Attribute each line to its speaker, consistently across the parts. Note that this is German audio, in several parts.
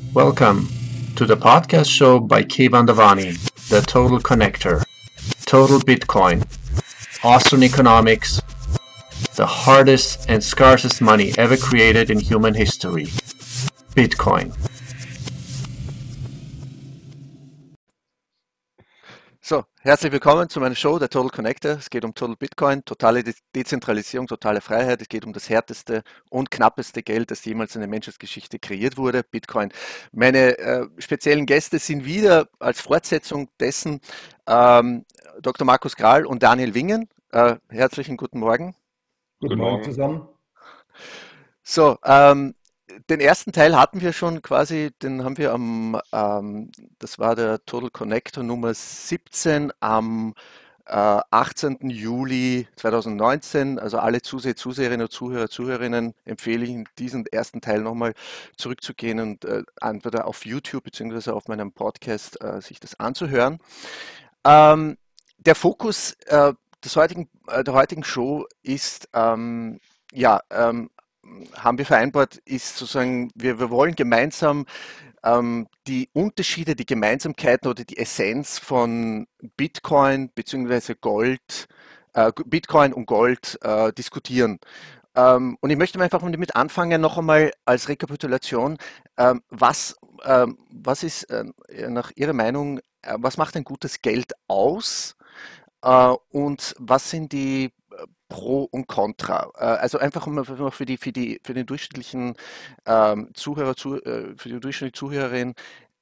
Speaker 1: Welcome to the podcast show by Kevan Devani, The Total Connector, Total Bitcoin, Austrian economics, the hardest and scarcest money ever created in human history, Bitcoin.
Speaker 2: So, herzlich willkommen zu meiner Show, der Total Connector. Es geht um Total Bitcoin, totale Dezentralisierung, totale Freiheit. Es geht um das härteste und knappeste Geld, das jemals in der Menschheitsgeschichte kreiert wurde, Bitcoin. Meine speziellen Gäste sind wieder als Fortsetzung dessen Dr. Markus Kral und Daniel Wingen. Herzlichen guten Morgen.
Speaker 3: Guten Morgen zusammen.
Speaker 2: So, den ersten Teil hatten wir schon quasi, den haben wir das war der Total Connector Nummer 17 am 18. Juli 2019. Also alle Zuseherinnen und Zuhörer, Zuhörerinnen empfehle ich, in diesen ersten Teil nochmal zurückzugehen und entweder auf YouTube bzw. auf meinem Podcast sich das anzuhören. Der Fokus der heutigen Show ist, haben wir vereinbart, ist sozusagen, wir wollen gemeinsam die Unterschiede, die Gemeinsamkeiten oder die Essenz von Bitcoin bzw. Gold, Bitcoin und Gold diskutieren. Und ich möchte einfach damit anfangen, noch einmal als Rekapitulation, was ist nach Ihrer Meinung, was macht ein gutes Geld aus? Und was sind die Pro und Contra? Also einfach für den durchschnittlichen Zuhörer, für die durchschnittliche Zuhörerin,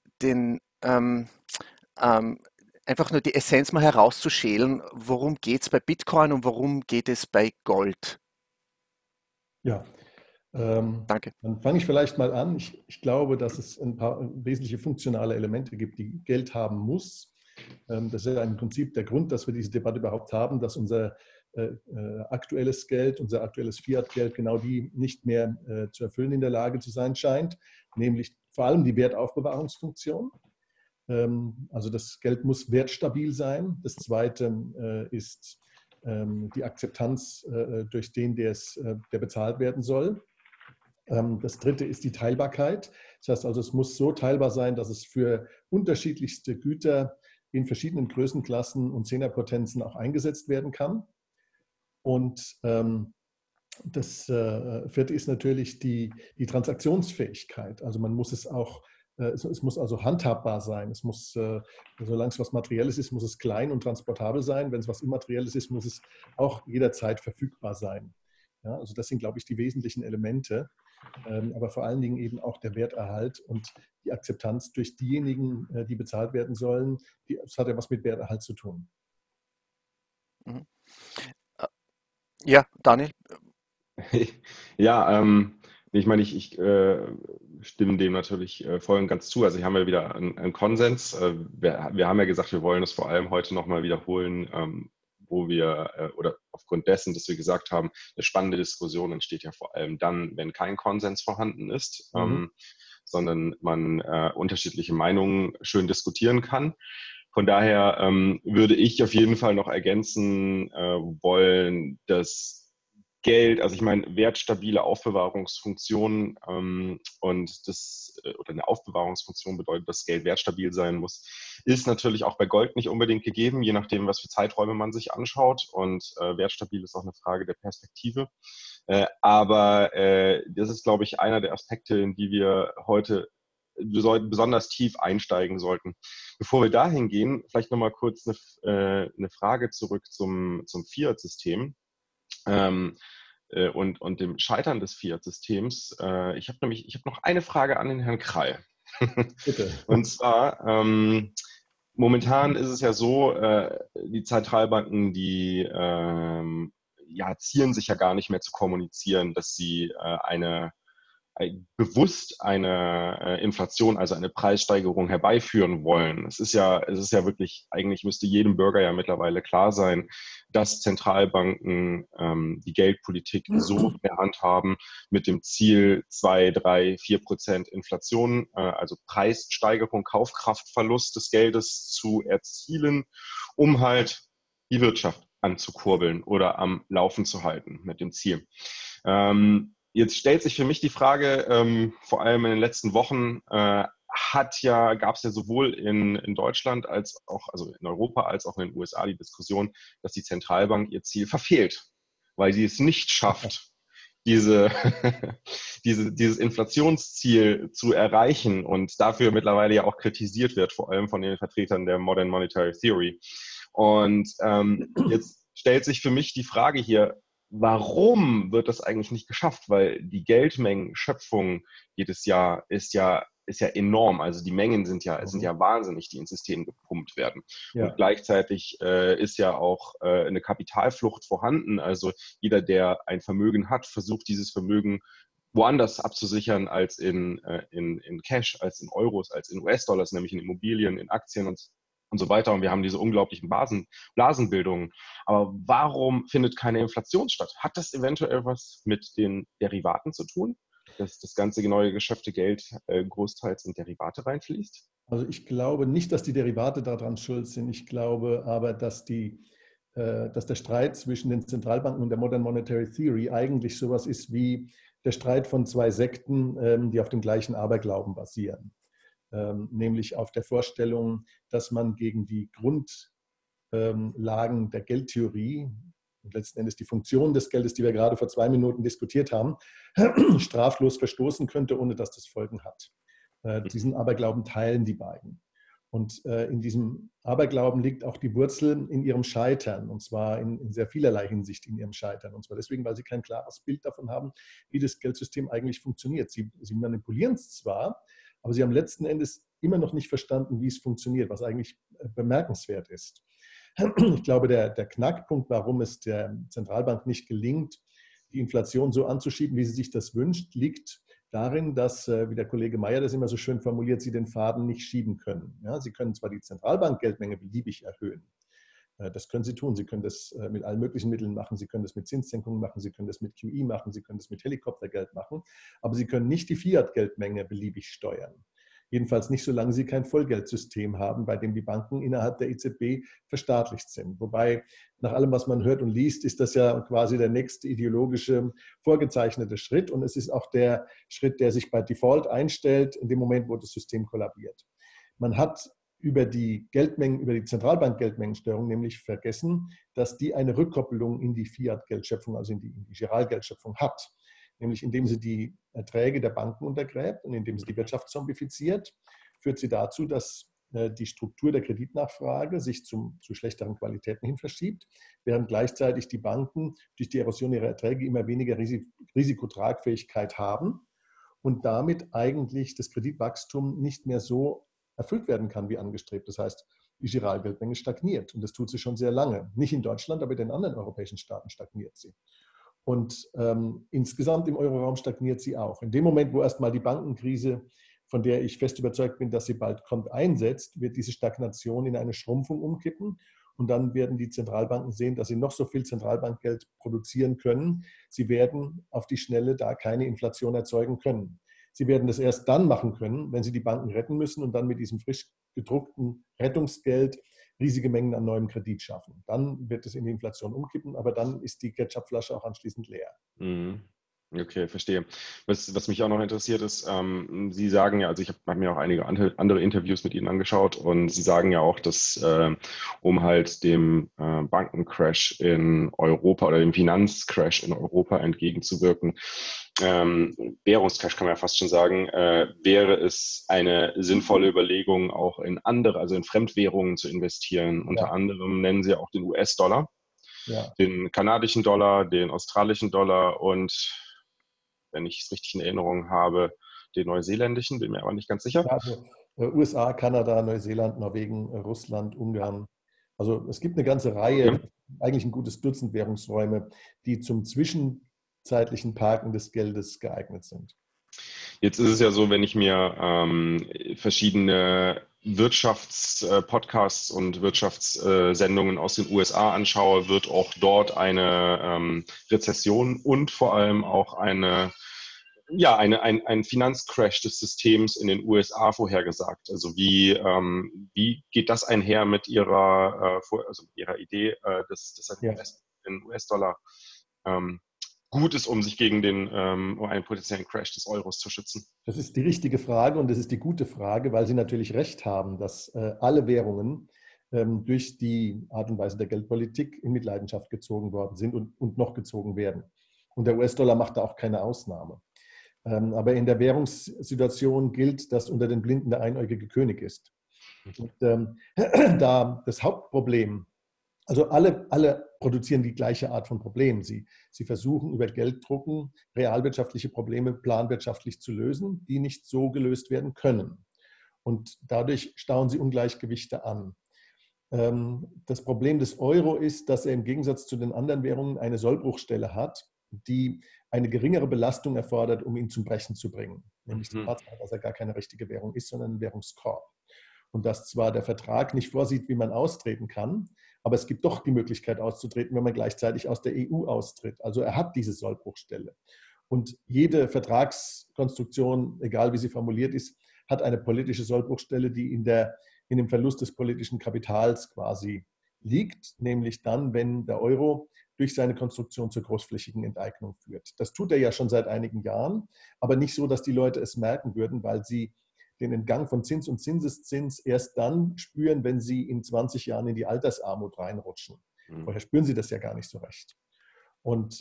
Speaker 2: einfach nur die Essenz mal herauszuschälen, worum geht es bei Bitcoin und worum geht es bei Gold?
Speaker 3: Ja,
Speaker 2: Danke.
Speaker 3: dann fange ich vielleicht mal an. Ich glaube, dass es ein paar wesentliche funktionale Elemente gibt, die Geld haben muss. Das ist ja im Prinzip der Grund, dass wir diese Debatte überhaupt haben, dass unser aktuelles Geld, unser aktuelles Fiat-Geld genau die nicht mehr zu erfüllen in der Lage zu sein scheint, nämlich vor allem die Wertaufbewahrungsfunktion. Also das Geld muss wertstabil sein. Das Zweite ist die Akzeptanz durch den, der bezahlt werden soll. Das Dritte ist die Teilbarkeit. Das heißt also, es muss so teilbar sein, dass es für unterschiedlichste Güter in verschiedenen Größenklassen und Zehnerpotenzen auch eingesetzt werden kann. Und das Vierte ist natürlich die Transaktionsfähigkeit. Also man muss es auch, es muss also handhabbar sein. Es muss, solange es was Materielles ist, muss es klein und transportabel sein. Wenn es was Immaterielles ist, muss es auch jederzeit verfügbar sein. Ja, also das sind, glaube ich, die wesentlichen Elemente. Aber vor allen Dingen eben auch der Werterhalt und die Akzeptanz durch diejenigen, die bezahlt werden sollen. Das hat ja was mit Werterhalt zu tun.
Speaker 2: Mhm. Ja, Daniel?
Speaker 4: Ja, ich meine, ich stimme dem natürlich voll und ganz zu. Also hier haben wir wieder einen Konsens. Wir haben ja gesagt, wir wollen es vor allem heute nochmal wiederholen, wo wir, oder aufgrund dessen, dass wir gesagt haben, eine spannende Diskussion entsteht ja vor allem dann, wenn kein Konsens vorhanden ist, sondern man unterschiedliche Meinungen schön diskutieren kann. Von daher würde ich auf jeden Fall noch ergänzen wollen, dass Geld, also ich meine, wertstabile Aufbewahrungsfunktionen und oder eine Aufbewahrungsfunktion bedeutet, dass Geld wertstabil sein muss, ist natürlich auch bei Gold nicht unbedingt gegeben, je nachdem, was für Zeiträume man sich anschaut. Und wertstabil ist auch eine Frage der Perspektive. Aber das ist, glaube ich, einer der Aspekte, in die wir heute besonders tief einsteigen sollten. Bevor wir dahin gehen, vielleicht nochmal kurz eine Frage zurück zum Fiat-System. Und dem Scheitern des Fiat-Systems. Ich habe noch eine Frage an den Herrn Krall.
Speaker 3: Bitte.
Speaker 4: Und zwar, momentan ist es ja so, die Zentralbanken, die zieren sich ja gar nicht mehr zu kommunizieren, dass sie bewusst eine Inflation, also eine Preissteigerung herbeiführen wollen. Es ist ja wirklich, eigentlich müsste jedem Bürger ja mittlerweile klar sein, dass Zentralbanken die Geldpolitik so in der Hand haben mit dem Ziel 2, 3, 4% Inflation, also Preissteigerung, Kaufkraftverlust des Geldes zu erzielen, um halt die Wirtschaft anzukurbeln oder am Laufen zu halten mit dem Ziel. Jetzt stellt sich für mich die Frage, vor allem in den letzten Wochen, gab es ja sowohl in Deutschland als auch, also in Europa als auch in den USA die Diskussion, dass die Zentralbank ihr Ziel verfehlt, weil sie es nicht schafft, dieses Inflationsziel zu erreichen und dafür mittlerweile ja auch kritisiert wird, vor allem von den Vertretern der Modern Monetary Theory. Und jetzt stellt sich für mich die Frage hier, warum wird das eigentlich nicht geschafft? Weil die Geldmengenschöpfung jedes Jahr ist ja enorm. Also die Mengen sind ja wahnsinnig, die ins System gepumpt werden.
Speaker 3: Ja.
Speaker 4: Und gleichzeitig ist ja auch eine Kapitalflucht vorhanden. Also jeder, der ein Vermögen hat, versucht dieses Vermögen woanders abzusichern als in Cash, als in Euros, als in US-Dollars, nämlich in Immobilien, in Aktien und so weiter. Und wir haben diese unglaublichen Blasenbildungen. Aber warum findet keine Inflation statt? Hat das eventuell was mit den Derivaten zu tun? Dass das ganze neue geschöpfte Geld großteils in Derivate reinfließt?
Speaker 3: Also ich glaube nicht, dass die Derivate daran schuld sind. Ich glaube aber, dass der Streit zwischen den Zentralbanken und der Modern Monetary Theory eigentlich sowas ist wie der Streit von zwei Sekten, die auf dem gleichen Aberglauben basieren. Nämlich auf der Vorstellung, dass man gegen die Grundlagen der Geldtheorie und letzten Endes die Funktion des Geldes, die wir gerade vor 2 Minuten diskutiert haben, straflos verstoßen könnte, ohne dass das Folgen hat. Diesen Aberglauben teilen die beiden. Und in diesem Aberglauben liegt auch die Wurzel in ihrem Scheitern, und zwar in sehr vielerlei Hinsicht in ihrem Scheitern. Und zwar deswegen, weil sie kein klares Bild davon haben, wie das Geldsystem eigentlich funktioniert. Sie manipulieren es zwar, aber sie haben letzten Endes immer noch nicht verstanden, wie es funktioniert, was eigentlich bemerkenswert ist. Ich glaube, der Knackpunkt, warum es der Zentralbank nicht gelingt, die Inflation so anzuschieben, wie sie sich das wünscht, liegt darin, dass, wie der Kollege Meyer das immer so schön formuliert, sie den Faden nicht schieben können. Ja, sie können zwar die Zentralbankgeldmenge beliebig erhöhen. Das können sie tun. Sie können das mit allen möglichen Mitteln machen. Sie können das mit Zinssenkungen machen. Sie können das mit QE machen. Sie können das mit Helikoptergeld machen. Aber sie können nicht die Fiat-Geldmenge beliebig steuern. Jedenfalls nicht, solange sie kein Vollgeldsystem haben, bei dem die Banken innerhalb der EZB verstaatlicht sind. Wobei, nach allem, was man hört und liest, ist das ja quasi der nächste ideologische vorgezeichnete Schritt. Und es ist auch der Schritt, der sich bei Default einstellt, in dem Moment, wo das System kollabiert. Man hat über die Zentralbank-Geldmengensteuerung nämlich vergessen, dass die eine Rückkoppelung in die Fiat-Geldschöpfung, also in die Giralgeldschöpfung hat. Nämlich indem sie die Erträge der Banken untergräbt und indem sie die Wirtschaft zombifiziert, führt sie dazu, dass die Struktur der Kreditnachfrage sich zu schlechteren Qualitäten hin verschiebt, während gleichzeitig die Banken durch die Erosion ihrer Erträge immer weniger Risikotragfähigkeit haben und damit eigentlich das Kreditwachstum nicht mehr so erfüllt werden kann wie angestrebt. Das heißt, die Giralgeldmenge stagniert und das tut sie schon sehr lange. Nicht in Deutschland, aber in den anderen europäischen Staaten stagniert sie. Und insgesamt im Euroraum stagniert sie auch. In dem Moment, wo erstmal die Bankenkrise, von der ich fest überzeugt bin, dass sie bald kommt, einsetzt, wird diese Stagnation in eine Schrumpfung umkippen. Und dann werden die Zentralbanken sehen, dass sie noch so viel Zentralbankgeld produzieren können. Sie werden auf die Schnelle da keine Inflation erzeugen können. Sie werden das erst dann machen können, wenn sie die Banken retten müssen und dann mit diesem frisch gedruckten Rettungsgeld riesige Mengen an neuem Kredit schaffen. Dann wird es in die Inflation umkippen, aber dann ist die Ketchupflasche auch anschließend leer.
Speaker 4: Okay, verstehe. Was mich auch noch interessiert ist, Sie sagen ja, also ich habe mir auch einige andere Interviews mit Ihnen angeschaut und Sie sagen ja auch, dass um halt dem Bankencrash in Europa oder dem Finanzcrash in Europa entgegenzuwirken, Währungscrash kann man ja fast schon sagen, wäre es eine sinnvolle Überlegung, auch in andere, also in Fremdwährungen zu investieren. Unter anderem nennen Sie auch den US-Dollar, den kanadischen Dollar, den australischen Dollar und, wenn ich es richtig in Erinnerung habe, den neuseeländischen, bin mir aber nicht ganz sicher.
Speaker 3: Ja, also USA, Kanada, Neuseeland, Norwegen, Russland, Ungarn. Also es gibt eine ganze Reihe, eigentlich ein gutes Dutzend Währungsräume, die zum zwischenzeitlichen Parken des Geldes geeignet sind.
Speaker 4: Jetzt ist es ja so, wenn ich mir verschiedene Wirtschaftspodcasts und Wirtschaftssendungen aus den USA anschaue, wird auch dort eine Rezession und vor allem auch ein Finanzcrash des Systems in den USA vorhergesagt. Also wie geht das einher mit Ihrer Idee, dass ein US-Dollar gut ist, um sich gegen um einen potenziellen Crash des Euros zu schützen?
Speaker 3: Das ist die richtige Frage und das ist die gute Frage, weil Sie natürlich recht haben, dass alle Währungen durch die Art und Weise der Geldpolitik in Mitleidenschaft gezogen worden sind und noch gezogen werden. Und der US-Dollar macht da auch keine Ausnahme. Aber in der Währungssituation gilt, dass unter den Blinden der einäugige König ist. Und da das Hauptproblem, also alle produzieren die gleiche Art von Problemen. Sie versuchen über Gelddrucken realwirtschaftliche Probleme planwirtschaftlich zu lösen, die nicht so gelöst werden können. Und dadurch stauen sie Ungleichgewichte an. Das Problem des Euro ist, dass er im Gegensatz zu den anderen Währungen eine Sollbruchstelle hat, die eine geringere Belastung erfordert, um ihn zum Brechen zu bringen. Nämlich die Tatsache, dass er gar keine richtige Währung ist, sondern ein Währungskorb. Und dass zwar der Vertrag nicht vorsieht, wie man austreten kann, aber es gibt doch die Möglichkeit auszutreten, wenn man gleichzeitig aus der EU austritt. Also er hat diese Sollbruchstelle. Und jede Vertragskonstruktion, egal wie sie formuliert ist, hat eine politische Sollbruchstelle, die in dem Verlust des politischen Kapitals quasi liegt, nämlich dann, wenn der Euro durch seine Konstruktion zur großflächigen Enteignung führt. Das tut er ja schon seit einigen Jahren, aber nicht so, dass die Leute es merken würden, weil sie den Entgang von Zins und Zinseszins erst dann spüren, wenn sie in 20 Jahren in die Altersarmut reinrutschen. Vorher spüren sie das ja gar nicht so recht. Und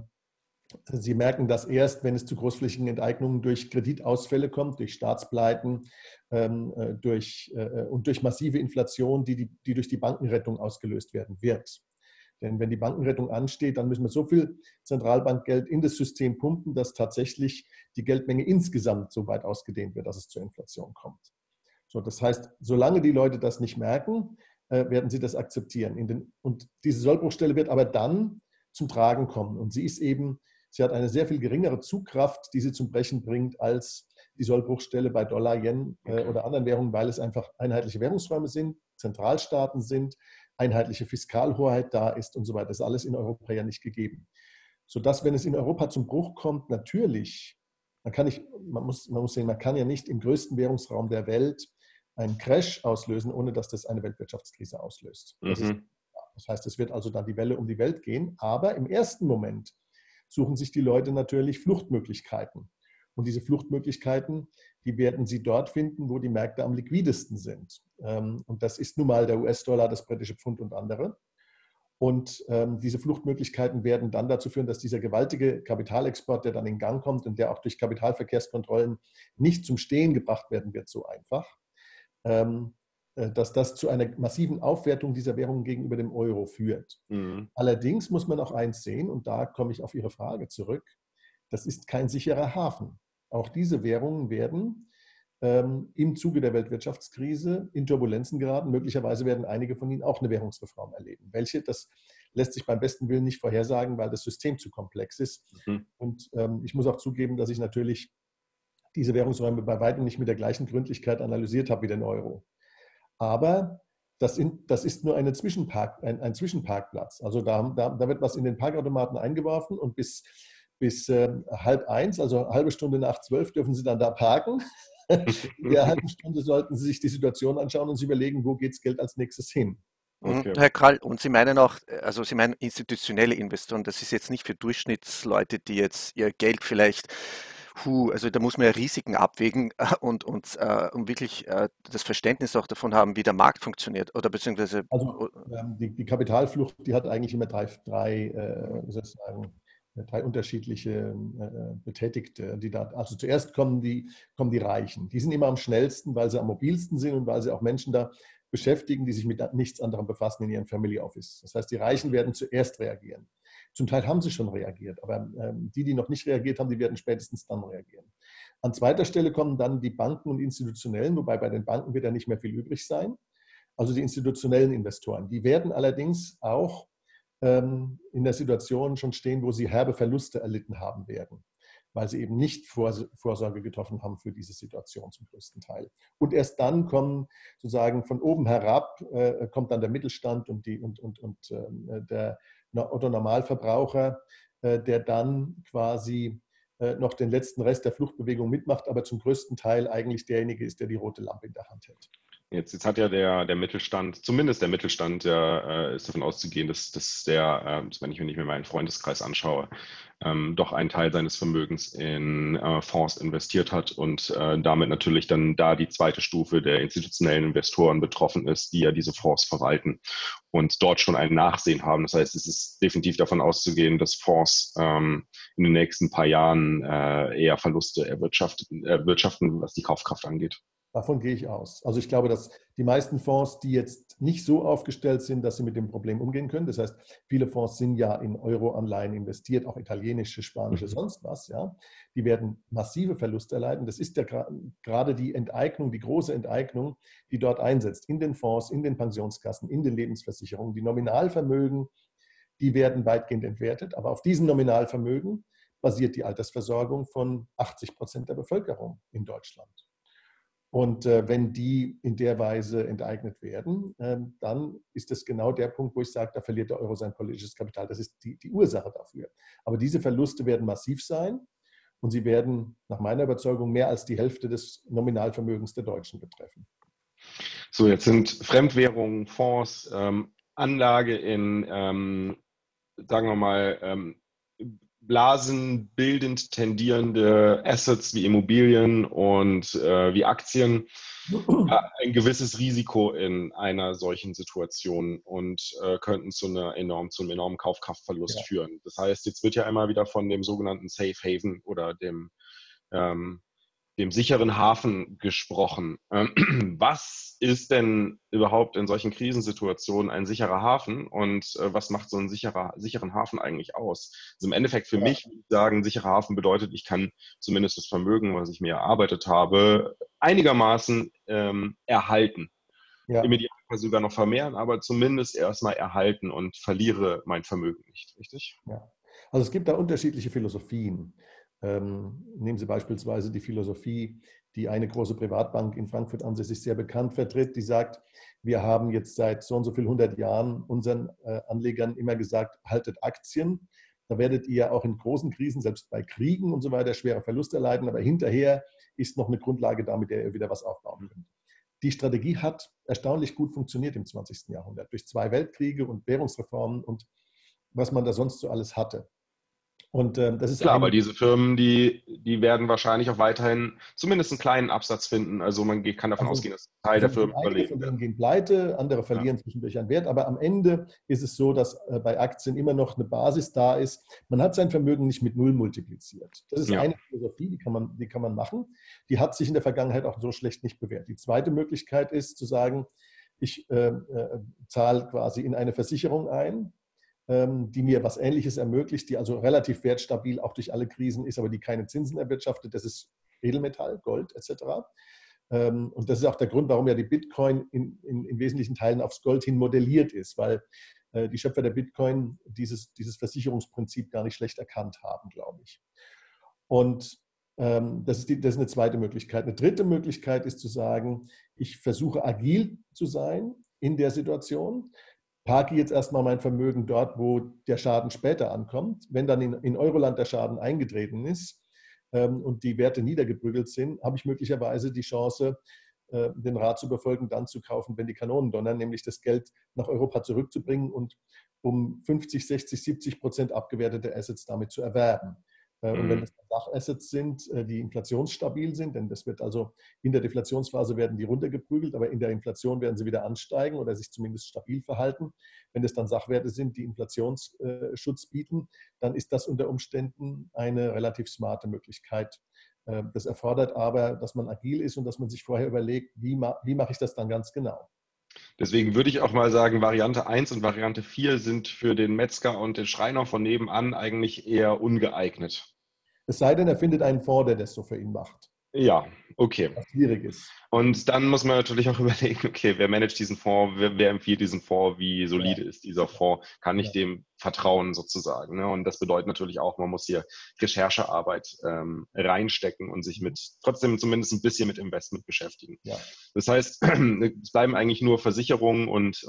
Speaker 3: sie merken das erst, wenn es zu großflächigen Enteignungen durch Kreditausfälle kommt, durch Staatspleiten und durch massive Inflation, die durch die Bankenrettung ausgelöst werden wird. Denn wenn die Bankenrettung ansteht, dann müssen wir so viel Zentralbankgeld in das System pumpen, dass tatsächlich die Geldmenge insgesamt so weit ausgedehnt wird, dass es zur Inflation kommt. So, das heißt, solange die Leute das nicht merken, werden sie das akzeptieren. Und diese Sollbruchstelle wird aber dann zum Tragen kommen. Und sie hat eine sehr viel geringere Zugkraft, die sie zum Brechen bringt, als die Sollbruchstelle bei Dollar, Yen oder anderen Währungen, weil es einfach einheitliche Währungsräume sind, Zentralstaaten sind, einheitliche Fiskalhoheit da ist und so weiter. Das ist alles in Europa ja nicht gegeben. Sodass, wenn es in Europa zum Bruch kommt, natürlich, man muss sehen, man kann ja nicht im größten Währungsraum der Welt einen Crash auslösen, ohne dass das eine Weltwirtschaftskrise auslöst. Das heißt, es wird also dann die Welle um die Welt gehen, aber im ersten Moment suchen sich die Leute natürlich Fluchtmöglichkeiten. Und diese Fluchtmöglichkeiten, die werden sie dort finden, wo die Märkte am liquidesten sind. Und das ist nun mal der US-Dollar, das britische Pfund und andere. Und diese Fluchtmöglichkeiten werden dann dazu führen, dass dieser gewaltige Kapitalexport, der dann in Gang kommt und der auch durch Kapitalverkehrskontrollen nicht zum Stehen gebracht werden wird, so einfach, dass das zu einer massiven Aufwertung dieser Währung gegenüber dem Euro führt. Allerdings muss man auch eins sehen, und da komme ich auf Ihre Frage zurück, das ist kein sicherer Hafen. Auch diese Währungen werden im Zuge der Weltwirtschaftskrise in Turbulenzen geraten. Möglicherweise werden einige von ihnen auch eine Währungsreform erleben. Welche, das lässt sich beim besten Willen nicht vorhersagen, weil das System zu komplex ist. Und ich muss auch zugeben, dass ich natürlich diese Währungsräume bei weitem nicht mit der gleichen Gründlichkeit analysiert habe wie den Euro. Aber das ist nur ein Zwischenparkplatz. Also da wird was in den Parkautomaten eingeworfen und bis 12:30, also halbe Stunde nach 12, dürfen Sie dann da parken. In der halben Stunde sollten Sie sich die Situation anschauen und sich überlegen, wo geht das Geld als nächstes hin.
Speaker 2: Okay. Herr Krall, und Sie meinen auch, also Sie meinen institutionelle Investoren, das ist jetzt nicht für Durchschnittsleute, die jetzt ihr Geld vielleicht, also da muss man ja Risiken abwägen und wirklich das Verständnis auch davon haben, wie der Markt funktioniert oder beziehungsweise.
Speaker 3: Also die Kapitalflucht, die hat eigentlich immer drei unterschiedliche Betätigte, die da, also zuerst kommen die Reichen. Die sind immer am schnellsten, weil sie am mobilsten sind und weil sie auch Menschen da beschäftigen, die sich mit nichts anderem befassen in ihrem Family Office. Das heißt, die Reichen werden zuerst reagieren. Zum Teil haben sie schon reagiert, aber die noch nicht reagiert haben, die werden spätestens dann reagieren. An zweiter Stelle kommen dann die Banken und Institutionellen, wobei bei den Banken wird ja nicht mehr viel übrig sein. Also die institutionellen Investoren. Die werden allerdings auch in der Situation schon stehen, wo sie herbe Verluste erlitten haben werden, weil sie eben nicht Vorsorge getroffen haben für diese Situation zum größten Teil. Und erst dann kommen sozusagen von oben herab, kommt dann der Mittelstand und der Otto-Normalverbraucher, der dann quasi noch den letzten Rest der Fluchtbewegung mitmacht, aber zum größten Teil eigentlich derjenige ist, der die rote Lampe in der Hand hält.
Speaker 4: Jetzt hat ja der Mittelstand, zumindest der Mittelstand, ja, ist davon auszugehen, dass der, wenn ich mir meinen Freundeskreis anschaue, doch einen Teil seines Vermögens in Fonds investiert hat und damit natürlich dann da die zweite Stufe der institutionellen Investoren betroffen ist, die ja diese Fonds verwalten und dort schon ein Nachsehen haben. Das heißt, es ist definitiv davon auszugehen, dass Fonds in den nächsten paar Jahren eher Verluste erwirtschaften, was die Kaufkraft angeht.
Speaker 3: Davon gehe ich aus. Also ich glaube, dass die meisten Fonds, die jetzt nicht so aufgestellt sind, dass sie mit dem Problem umgehen können, das heißt, viele Fonds sind ja in Euro-Anleihen investiert, auch italienische, spanische, sonst was, ja, die werden massive Verluste erleiden. Das ist ja gerade die Enteignung, die große Enteignung, die dort einsetzt, in den Fonds, in den Pensionskassen, in den Lebensversicherungen. Die Nominalvermögen, die werden weitgehend entwertet, aber auf diesen Nominalvermögen basiert die Altersversorgung von 80% der Bevölkerung in Deutschland. Und wenn die in der Weise enteignet werden, dann ist das genau der Punkt, wo ich sage, da verliert der Euro sein politisches Kapital. Das ist die Ursache dafür. Aber diese Verluste werden massiv sein und sie werden nach meiner Überzeugung mehr als die Hälfte des Nominalvermögens der Deutschen betreffen.
Speaker 4: So, jetzt sind Fremdwährungen, Fonds, Anlage in, sagen wir mal, blasenbildend tendierende Assets wie Immobilien und wie Aktien ein gewisses Risiko in einer solchen Situation und könnten zu einem enormen Kaufkraftverlust führen. Das heißt, jetzt wird ja immer wieder von dem sogenannten Safe Haven oder dem sicheren Hafen gesprochen. Was ist denn überhaupt in solchen Krisensituationen ein sicherer Hafen und was macht so einen sicheren Hafen eigentlich aus? Also im Endeffekt für mich würde ich sagen, sicherer Hafen bedeutet, ich kann zumindest das Vermögen, was ich mir erarbeitet habe, einigermaßen erhalten.
Speaker 3: Ja.
Speaker 4: Im Idealfall sogar noch vermehren, aber zumindest erstmal erhalten und verliere mein Vermögen nicht, richtig?
Speaker 3: Ja. Also es gibt da unterschiedliche Philosophien. Nehmen Sie beispielsweise die Philosophie, die eine große Privatbank in Frankfurt ansässig sehr bekannt vertritt, die sagt, wir haben jetzt seit so und so viel 100 Jahren unseren Anlegern immer gesagt, haltet Aktien. Da werdet ihr auch in großen Krisen, selbst bei Kriegen und so weiter, schwere Verluste erleiden, aber hinterher ist noch eine Grundlage da, mit der ihr wieder was aufbauen könnt. Die Strategie hat erstaunlich gut funktioniert im 20. Jahrhundert, durch 2 Weltkriege und Währungsreformen und was man da sonst so alles hatte. Und das ist
Speaker 4: klar, aber diese Firmen, die werden wahrscheinlich auch weiterhin zumindest einen kleinen Absatz finden. Also man kann davon ausgehen, dass ein Teil der Firmen überlebt.
Speaker 3: Von denen gehen pleite, andere verlieren zwischendurch an Wert. Aber am Ende ist es so, dass bei Aktien immer noch eine Basis da ist. Man hat sein Vermögen nicht mit 0 multipliziert. Das ist eine Philosophie, die kann man machen. Die hat sich in der Vergangenheit auch so schlecht nicht bewährt. Die zweite Möglichkeit ist zu sagen, ich zahle quasi in eine Versicherung ein, die mir was Ähnliches ermöglicht, die also relativ wertstabil auch durch alle Krisen ist, aber die keine Zinsen erwirtschaftet. Das ist Edelmetall, Gold etc. Und das ist auch der Grund, warum ja die Bitcoin in wesentlichen Teilen aufs Gold hin modelliert ist, weil die Schöpfer der Bitcoin dieses Versicherungsprinzip gar nicht schlecht erkannt haben, glaube ich. Und das ist eine zweite Möglichkeit. Eine dritte Möglichkeit ist zu sagen, ich versuche agil zu sein in der Situation, parke jetzt erstmal mein Vermögen dort, wo der Schaden später ankommt. Wenn dann in Euroland der Schaden eingetreten ist und die Werte niedergeprügelt sind, habe ich möglicherweise die Chance, den Rat zu befolgen, dann zu kaufen, wenn die Kanonen donnern, nämlich das Geld nach Europa zurückzubringen und um 50, 60, 70% abgewertete Assets damit zu erwerben. Und wenn das Sachassets sind, die inflationsstabil sind, denn das wird also in der Deflationsphase werden die runtergeprügelt, aber in der Inflation werden sie wieder ansteigen oder sich zumindest stabil verhalten. Wenn es dann Sachwerte sind, die Inflationsschutz bieten, dann ist das unter Umständen eine relativ smarte Möglichkeit. Das erfordert aber, dass man agil ist und dass man sich vorher überlegt, wie mache ich das dann ganz genau.
Speaker 4: Deswegen würde ich auch mal sagen, Variante 1 und Variante 4 sind für den Metzger und den Schreiner von nebenan eigentlich eher ungeeignet.
Speaker 3: Es sei denn, er findet einen Fonds, der das so für ihn macht.
Speaker 4: Ja, okay.
Speaker 3: Was schwierig ist.
Speaker 4: Und dann muss man natürlich auch überlegen, okay, wer managt diesen Fonds, wer empfiehlt diesen Fonds, wie solide ist dieser Fonds, kann ich dem vertrauen sozusagen. Ne? Und das bedeutet natürlich auch, man muss hier Recherchearbeit reinstecken und sich trotzdem zumindest ein bisschen mit Investment beschäftigen. Ja. Das heißt, es bleiben eigentlich nur Versicherungen und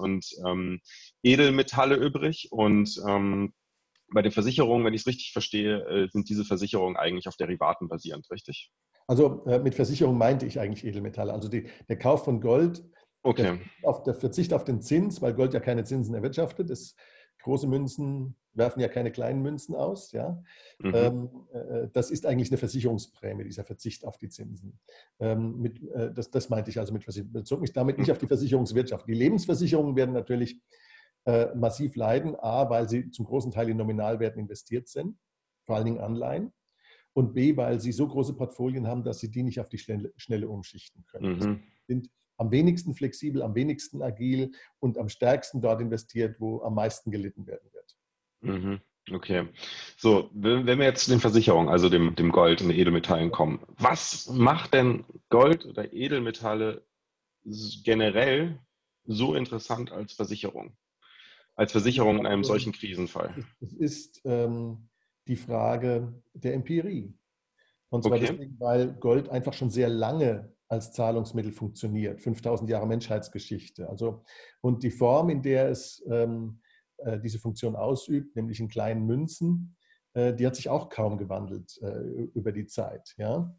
Speaker 4: Edelmetalle übrig und bei den Versicherungen, wenn ich es richtig verstehe, sind diese Versicherungen eigentlich auf Derivaten basierend, richtig?
Speaker 3: Also mit Versicherung meinte ich eigentlich Edelmetalle. Also der Kauf von Gold
Speaker 4: Okay.
Speaker 3: Der Verzicht auf den Zins, weil Gold ja keine Zinsen erwirtschaftet, große Münzen werfen ja keine kleinen Münzen aus. Ja? Das ist eigentlich eine Versicherungsprämie, dieser Verzicht auf die Zinsen. Das meinte ich also mit Versicherung. Bezog mich damit nicht auf die Versicherungswirtschaft. Die Lebensversicherungen werden natürlich massiv leiden, A, weil sie zum großen Teil in Nominalwerten investiert sind, vor allen Dingen Anleihen, und B, weil sie so große Portfolien haben, dass sie die nicht auf die Schnelle umschichten können. Sie sind am wenigsten flexibel, am wenigsten agil und am stärksten dort investiert, wo am meisten gelitten werden wird.
Speaker 4: Okay. So, wenn wir jetzt zu den Versicherungen, also dem Gold und den Edelmetallen kommen, was macht denn Gold oder Edelmetalle generell so interessant als Versicherung? Als Versicherung in einem solchen Krisenfall?
Speaker 3: Es ist die Frage der Empirie. Und zwar deswegen, weil Gold einfach schon sehr lange als Zahlungsmittel funktioniert. 5000 Jahre Menschheitsgeschichte. Also, und die Form, in der es diese Funktion ausübt, nämlich in kleinen Münzen, die hat sich auch kaum gewandelt über die Zeit. Ja?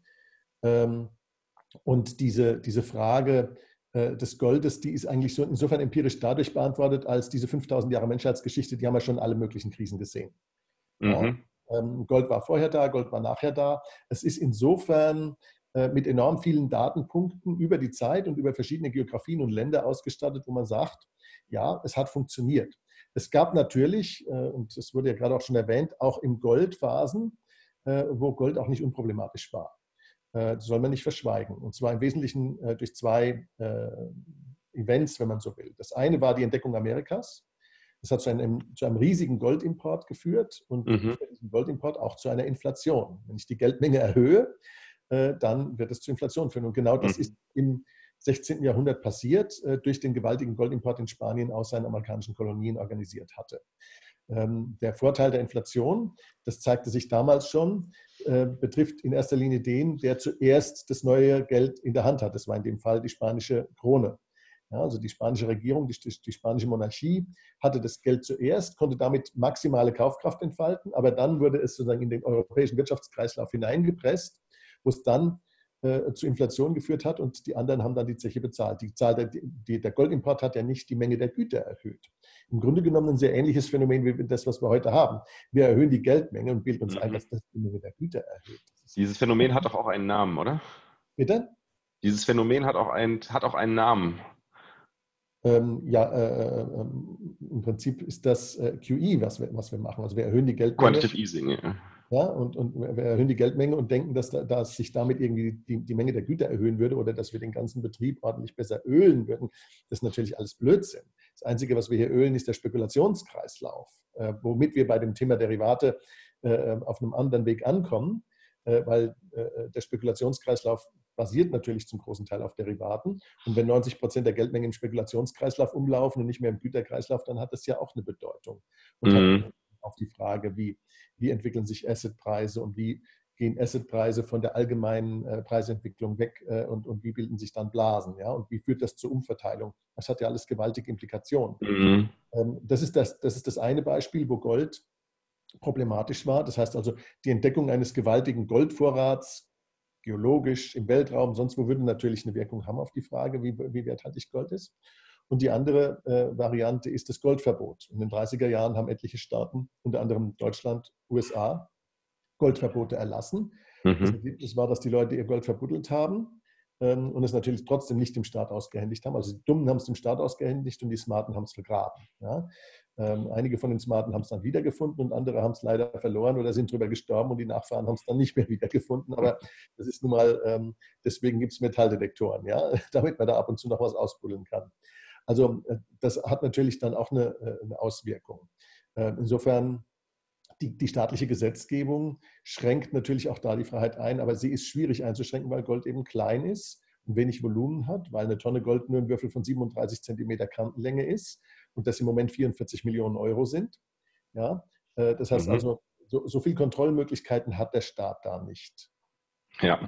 Speaker 3: Und diese Frage des Goldes, die ist eigentlich so insofern empirisch dadurch beantwortet, als diese 5000 Jahre Menschheitsgeschichte, die haben wir schon alle möglichen Krisen gesehen. Ja? Gold war vorher da, Gold war nachher da. Es ist insofern mit enorm vielen Datenpunkten über die Zeit und über verschiedene Geografien und Länder ausgestattet, wo man sagt, ja, es hat funktioniert. Es gab natürlich, und es wurde ja gerade auch schon erwähnt, auch im Gold Phasen, wo Gold auch nicht unproblematisch war. Das soll man nicht verschweigen. Und zwar im Wesentlichen durch zwei Events, wenn man so will. Das eine war die Entdeckung Amerikas. Das hat zu einem riesigen Goldimport geführt und für diesen Goldimport auch zu einer Inflation. Wenn ich die Geldmenge erhöhe, dann wird es zu Inflation führen. Und genau das ist im 16. Jahrhundert passiert, durch den gewaltigen Goldimport in Spanien aus seinen amerikanischen Kolonien organisiert hatte. Der Vorteil der Inflation, das zeigte sich damals schon, betrifft in erster Linie den, der zuerst das neue Geld in der Hand hat. Das war in dem Fall die spanische Krone. Ja, also die spanische Regierung, die spanische Monarchie hatte das Geld zuerst, konnte damit maximale Kaufkraft entfalten, aber dann wurde es sozusagen in den europäischen Wirtschaftskreislauf hineingepresst, wo es dann zu Inflation geführt hat und die anderen haben dann die Zeche bezahlt. Der Goldimport hat ja nicht die Menge der Güter erhöht. Im Grunde genommen ein sehr ähnliches Phänomen wie das, was wir heute haben. Wir erhöhen die Geldmenge und bilden uns ein, dass das die Menge der Güter erhöht.
Speaker 4: Dieses Phänomen hat doch auch einen Namen, oder?
Speaker 3: Bitte?
Speaker 4: Dieses Phänomen hat auch einen Namen.
Speaker 3: Im Prinzip ist das QE, was wir machen. Also wir erhöhen die Geldmenge.
Speaker 4: Quantitative Easing, ja.
Speaker 3: Ja, und wir erhöhen die Geldmenge und denken, dass sich damit irgendwie die Menge der Güter erhöhen würde oder dass wir den ganzen Betrieb ordentlich besser ölen würden. Das ist natürlich alles Blödsinn. Das Einzige, was wir hier ölen, ist der Spekulationskreislauf, womit wir bei dem Thema Derivate auf einem anderen Weg ankommen, weil der Spekulationskreislauf basiert natürlich zum großen Teil auf Derivaten. Und wenn 90% der Geldmenge im Spekulationskreislauf umlaufen und nicht mehr im Güterkreislauf, dann hat das ja auch eine Bedeutung. Und hat auch die Frage, wie entwickeln sich Assetpreise und wie gehen Assetpreise von der allgemeinen Preisentwicklung weg und wie bilden sich dann Blasen, ja? Und wie führt das zur Umverteilung? Das hat ja alles gewaltige Implikationen. Das ist das eine Beispiel, wo Gold problematisch war. Das heißt also, die Entdeckung eines gewaltigen Goldvorrats, geologisch, im Weltraum, sonst wo, würde natürlich eine Wirkung haben auf die Frage, wie werthaltig Gold ist. Und die andere Variante ist das Goldverbot. In den 30er Jahren haben etliche Staaten, unter anderem Deutschland, USA, Goldverbote erlassen. Das Ergebnis war, dass die Leute ihr Gold verbuddelt haben und es natürlich trotzdem nicht dem Staat ausgehändigt haben. Also die Dummen haben es dem Staat ausgehändigt und die Smarten haben es vergraben. Ja? Einige von den Smarten haben es dann wiedergefunden und andere haben es leider verloren oder sind drüber gestorben und die Nachfahren haben es dann nicht mehr wiedergefunden. Aber das ist nun mal, deswegen gibt es Metalldetektoren, ja? Damit man da ab und zu noch was ausbuddeln kann. Also das hat natürlich dann auch eine Auswirkung. Insofern, die staatliche Gesetzgebung schränkt natürlich auch da die Freiheit ein, aber sie ist schwierig einzuschränken, weil Gold eben klein ist und wenig Volumen hat, weil eine Tonne Gold nur ein Würfel von 37 Zentimeter Kantenlänge ist und das im Moment 44 Millionen Euro sind. Ja, das heißt also, so viel Kontrollmöglichkeiten hat der Staat da nicht.
Speaker 4: Ja,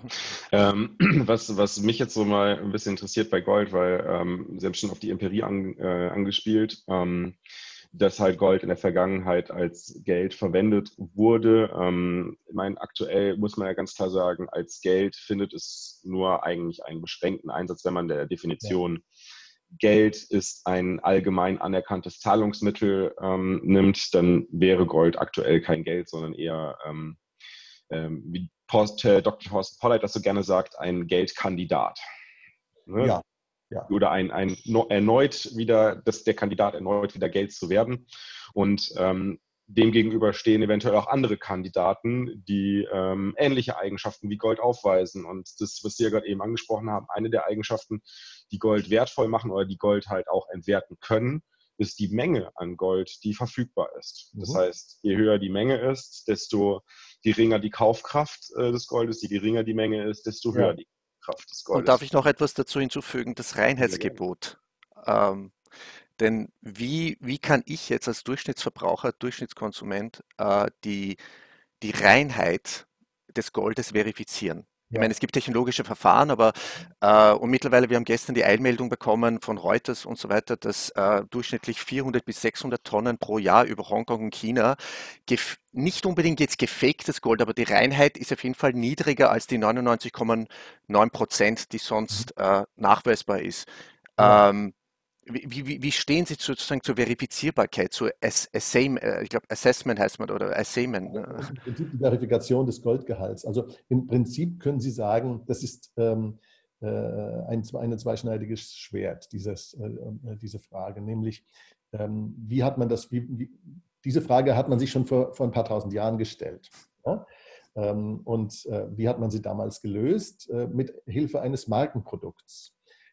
Speaker 4: was mich jetzt so mal ein bisschen interessiert bei Gold, weil Sie haben schon auf die Empirie angespielt, dass halt Gold in der Vergangenheit als Geld verwendet wurde. Ich meine, aktuell muss man ja ganz klar sagen, als Geld findet es nur eigentlich einen beschränkten Einsatz, wenn man der Definition Geld ist ein allgemein anerkanntes Zahlungsmittel nimmt, dann wäre Gold aktuell kein Geld, sondern eher, wie Dr. Thorsten Polleit das so gerne sagt, ein Geldkandidat. Ne?
Speaker 3: Ja, ja.
Speaker 4: Oder erneut wieder, der Kandidat erneut wieder Geld zu werden. Und dem gegenüber stehen eventuell auch andere Kandidaten, die ähnliche Eigenschaften wie Gold aufweisen. Und das, was Sie ja gerade eben angesprochen haben, eine der Eigenschaften, die Gold wertvoll machen oder die Gold halt auch entwerten können, ist die Menge an Gold, die verfügbar ist. Das heißt, je höher die Menge ist, desto geringer die Kaufkraft des Goldes, je geringer die Menge ist, desto höher die Kraft des Goldes.
Speaker 2: Und darf ich noch etwas dazu hinzufügen? Das Reinheitsgebot. Denn wie kann ich jetzt als Durchschnittsverbraucher, Durchschnittskonsument die Reinheit des Goldes verifizieren? Ich meine, es gibt technologische Verfahren, aber und mittlerweile, wir haben gestern die Einmeldung bekommen von Reuters und so weiter, dass durchschnittlich 400 bis 600 Tonnen pro Jahr über Hongkong und China, nicht unbedingt jetzt gefaktes Gold, aber die Reinheit ist auf jeden Fall niedriger als die 99,9%, die sonst nachweisbar ist. Wie stehen Sie sozusagen zur Verifizierbarkeit, zur ich glaube Assessment heißt man, oder Assessment?
Speaker 3: Das ist im Prinzip die Verifikation des Goldgehalts. Also im Prinzip können Sie sagen, das ist ein zweischneidiges Schwert, diese Frage. Nämlich, wie hat man das, diese Frage hat man sich schon vor ein paar tausend Jahren gestellt. Ja? Und wie hat man sie damals gelöst? Mit Hilfe eines Markenprodukts.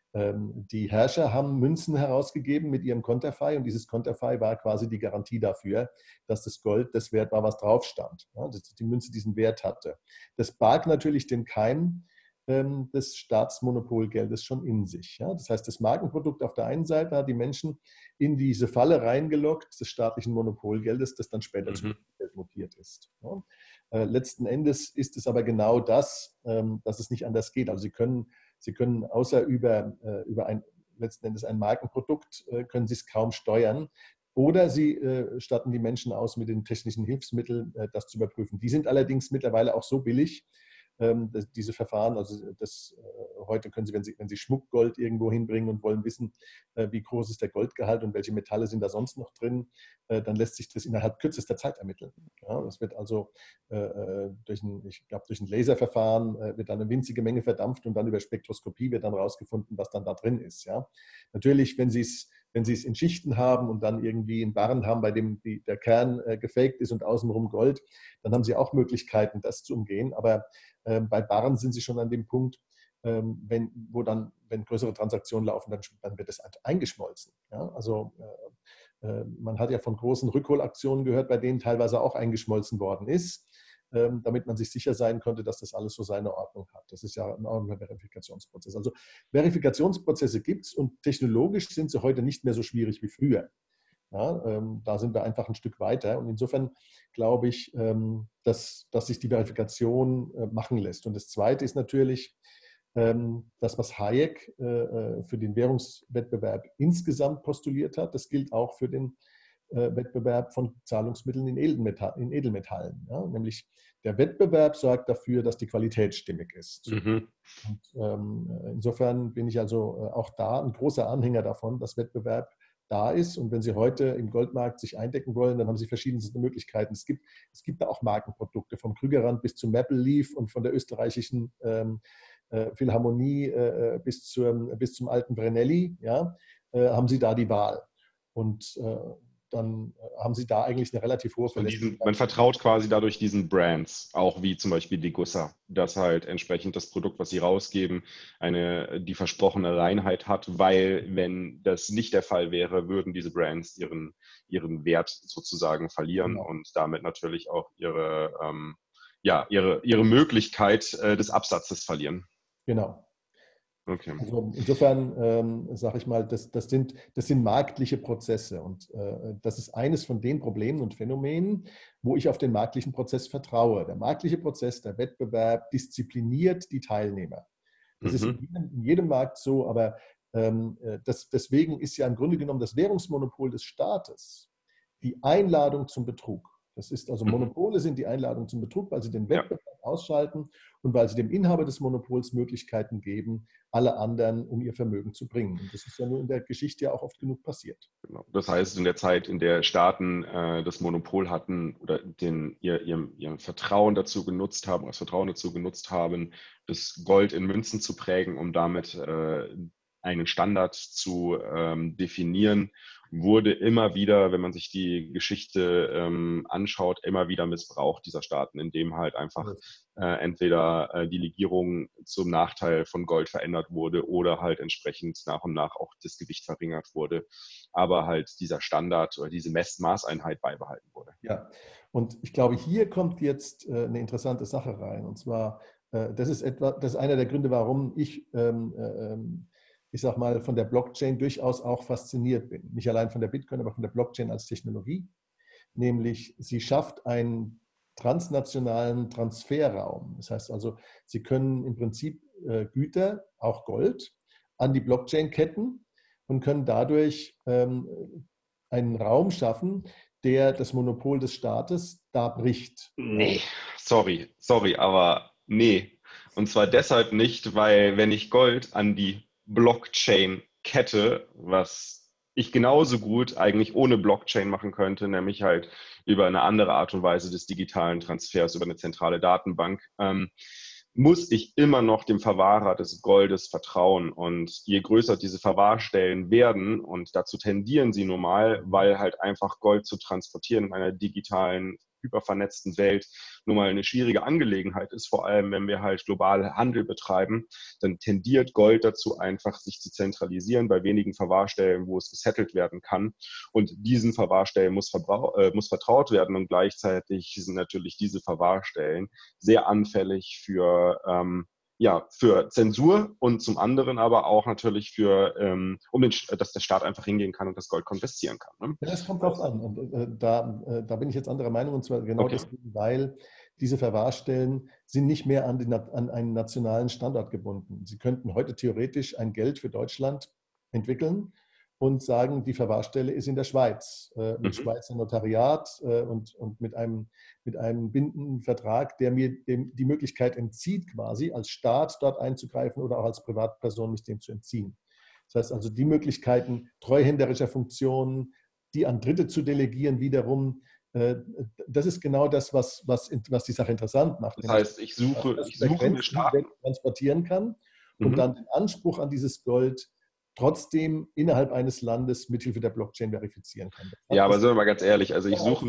Speaker 3: Die Herrscher haben Münzen herausgegeben mit ihrem Konterfei und dieses Konterfei war quasi die Garantie dafür, dass das Gold das wert war, was drauf stand, ja, dass die Münze diesen Wert hatte. Das barg natürlich den Keim des Staatsmonopolgeldes schon in sich. Ja. Das heißt, das Markenprodukt auf der einen Seite hat die Menschen in diese Falle reingelockt des staatlichen Monopolgeldes, das dann später zu Geld mutiert ist. Ja. Letzten Endes ist es aber genau das, dass es nicht anders geht. Also Sie können außer über letzten Endes ein Markenprodukt, können Sie es kaum steuern. Oder Sie statten die Menschen aus mit den technischen Hilfsmitteln, das zu überprüfen. Die sind allerdings mittlerweile auch so billig, diese Verfahren, also heute können Sie, wenn Sie Schmuckgold irgendwo hinbringen und wollen wissen, wie groß ist der Goldgehalt und welche Metalle sind da sonst noch drin, dann lässt sich das innerhalb kürzester Zeit ermitteln. Ja, das wird also durch ein Laserverfahren wird dann eine winzige Menge verdampft und dann über Spektroskopie wird dann rausgefunden, was dann da drin ist. Ja. Natürlich, wenn Sie es in Schichten haben und dann irgendwie einen Barren haben, bei dem der Kern gefaked ist und außenrum Gold, dann haben Sie auch Möglichkeiten, das zu umgehen. Aber bei Barren sind Sie schon an dem Punkt, wenn größere Transaktionen laufen, dann wird es eingeschmolzen. Ja? Also man hat ja von großen Rückholaktionen gehört, bei denen teilweise auch eingeschmolzen worden ist, damit man sich sicher sein konnte, dass das alles so seine Ordnung hat. Das ist ja auch ein Verifikationsprozess. Also Verifikationsprozesse gibt es und technologisch sind sie heute nicht mehr so schwierig wie früher. Ja, da sind wir einfach ein Stück weiter und insofern glaube ich, dass sich die Verifikation machen lässt. Und das Zweite ist natürlich das, was Hayek für den Währungswettbewerb insgesamt postuliert hat. Das gilt auch für den Wettbewerb von Zahlungsmitteln in Edelmetallen. Ja? Nämlich der Wettbewerb sorgt dafür, dass die Qualität stimmig ist. Und, insofern bin ich also auch da ein großer Anhänger davon, dass Wettbewerb da ist. Und wenn Sie heute im Goldmarkt sich eindecken wollen, dann haben Sie verschiedenste Möglichkeiten. Es gibt da auch Markenprodukte, vom Krügerrand bis zum Maple Leaf und von der österreichischen Philharmonie bis zum alten Brunelli, ja, haben Sie da die Wahl. Und dann haben Sie da eigentlich eine relativ hohe Verlässlichkeit.
Speaker 4: Man vertraut quasi dadurch diesen Brands, auch wie zum Beispiel Degussa, dass halt entsprechend das Produkt, was Sie rausgeben, die versprochene Reinheit hat, weil wenn das nicht der Fall wäre, würden diese Brands ihren Wert sozusagen verlieren und damit natürlich auch ihre Möglichkeit des Absatzes verlieren.
Speaker 3: Genau.
Speaker 4: Okay.
Speaker 3: Also insofern sage ich mal, das sind marktliche Prozesse und das ist eines von den Problemen und Phänomenen, wo ich auf den marktlichen Prozess vertraue. Der marktliche Prozess, der Wettbewerb diszipliniert die Teilnehmer. Das ist in jedem Markt so, aber deswegen ist ja im Grunde genommen das Währungsmonopol des Staates die Einladung zum Betrug. Das ist also Monopole sind die Einladung zum Betrug, weil sie den
Speaker 4: Ja.
Speaker 3: Wettbewerb ausschalten und weil sie dem Inhaber des Monopols Möglichkeiten geben, alle anderen um ihr Vermögen zu bringen. Und das ist ja nur in der Geschichte ja auch oft genug passiert.
Speaker 4: Genau. Das heißt, in der Zeit, in der Staaten das Monopol hatten oder ihr Vertrauen dazu genutzt haben, das Vertrauen dazu genutzt haben, das Gold in Münzen zu prägen, um damit einen Standard zu definieren, wurde immer wieder, wenn man sich die Geschichte anschaut, immer wieder missbraucht dieser Staaten, indem halt einfach entweder die Legierung zum Nachteil von Gold verändert wurde oder halt entsprechend nach und nach auch das Gewicht verringert wurde, aber halt dieser Standard oder diese Maßeinheit beibehalten wurde.
Speaker 3: Ja, und ich glaube, hier kommt jetzt eine interessante Sache rein. Und zwar, das ist einer der Gründe, warum ich sag mal, von der Blockchain durchaus auch fasziniert bin. Nicht allein von der Bitcoin, aber von der Blockchain als Technologie. Nämlich, sie schafft einen transnationalen Transferraum. Das heißt also, Sie können im Prinzip Güter, auch Gold, an die Blockchain ketten und können dadurch einen Raum schaffen, der das Monopol des Staates da bricht.
Speaker 4: Nee, sorry, aber nee. Und zwar deshalb nicht, weil wenn ich Gold an die Blockchain kette, was ich genauso gut eigentlich ohne Blockchain machen könnte, nämlich halt über eine andere Art und Weise des digitalen Transfers, über eine zentrale Datenbank, muss ich immer noch dem Verwahrer des Goldes vertrauen. Und je größer diese Verwahrstellen werden, und dazu tendieren sie nun mal, weil halt einfach Gold zu transportieren in einer digitalen, hypervernetzten Welt nun mal eine schwierige Angelegenheit ist, vor allem wenn wir halt global Handel betreiben, dann tendiert Gold dazu einfach, sich zu zentralisieren bei wenigen Verwahrstellen, wo es gesettelt werden kann. Und diesen Verwahrstellen muss vertraut werden und gleichzeitig sind natürlich diese Verwahrstellen sehr anfällig für Zensur und zum anderen aber auch natürlich dass der Staat einfach hingehen kann und das Gold konfiszieren kann. Ne?
Speaker 3: Ja, das kommt drauf an. Und da bin ich jetzt anderer Meinung, und zwar genau deswegen, weil diese Verwahrstellen sind nicht mehr an einen nationalen Standort gebunden. Sie könnten heute theoretisch ein Geld für Deutschland entwickeln und sagen, die Verwahrstelle ist in der Schweiz, mit Schweizer Notariat und mit einem bindenden Vertrag, der mir die Möglichkeit entzieht, quasi als Staat dort einzugreifen oder auch als Privatperson mich dem zu entziehen. Das heißt also, die Möglichkeiten treuhänderischer Funktionen, die an Dritte zu delegieren, wiederum, das ist genau das, was die Sache interessant macht.
Speaker 4: Das heißt, ich suche mir Staaten,
Speaker 3: transportieren kann und dann den Anspruch an dieses Gold trotzdem innerhalb eines Landes mithilfe der Blockchain verifizieren kann.
Speaker 4: Ja, aber sind wir mal ganz ehrlich, also ich suche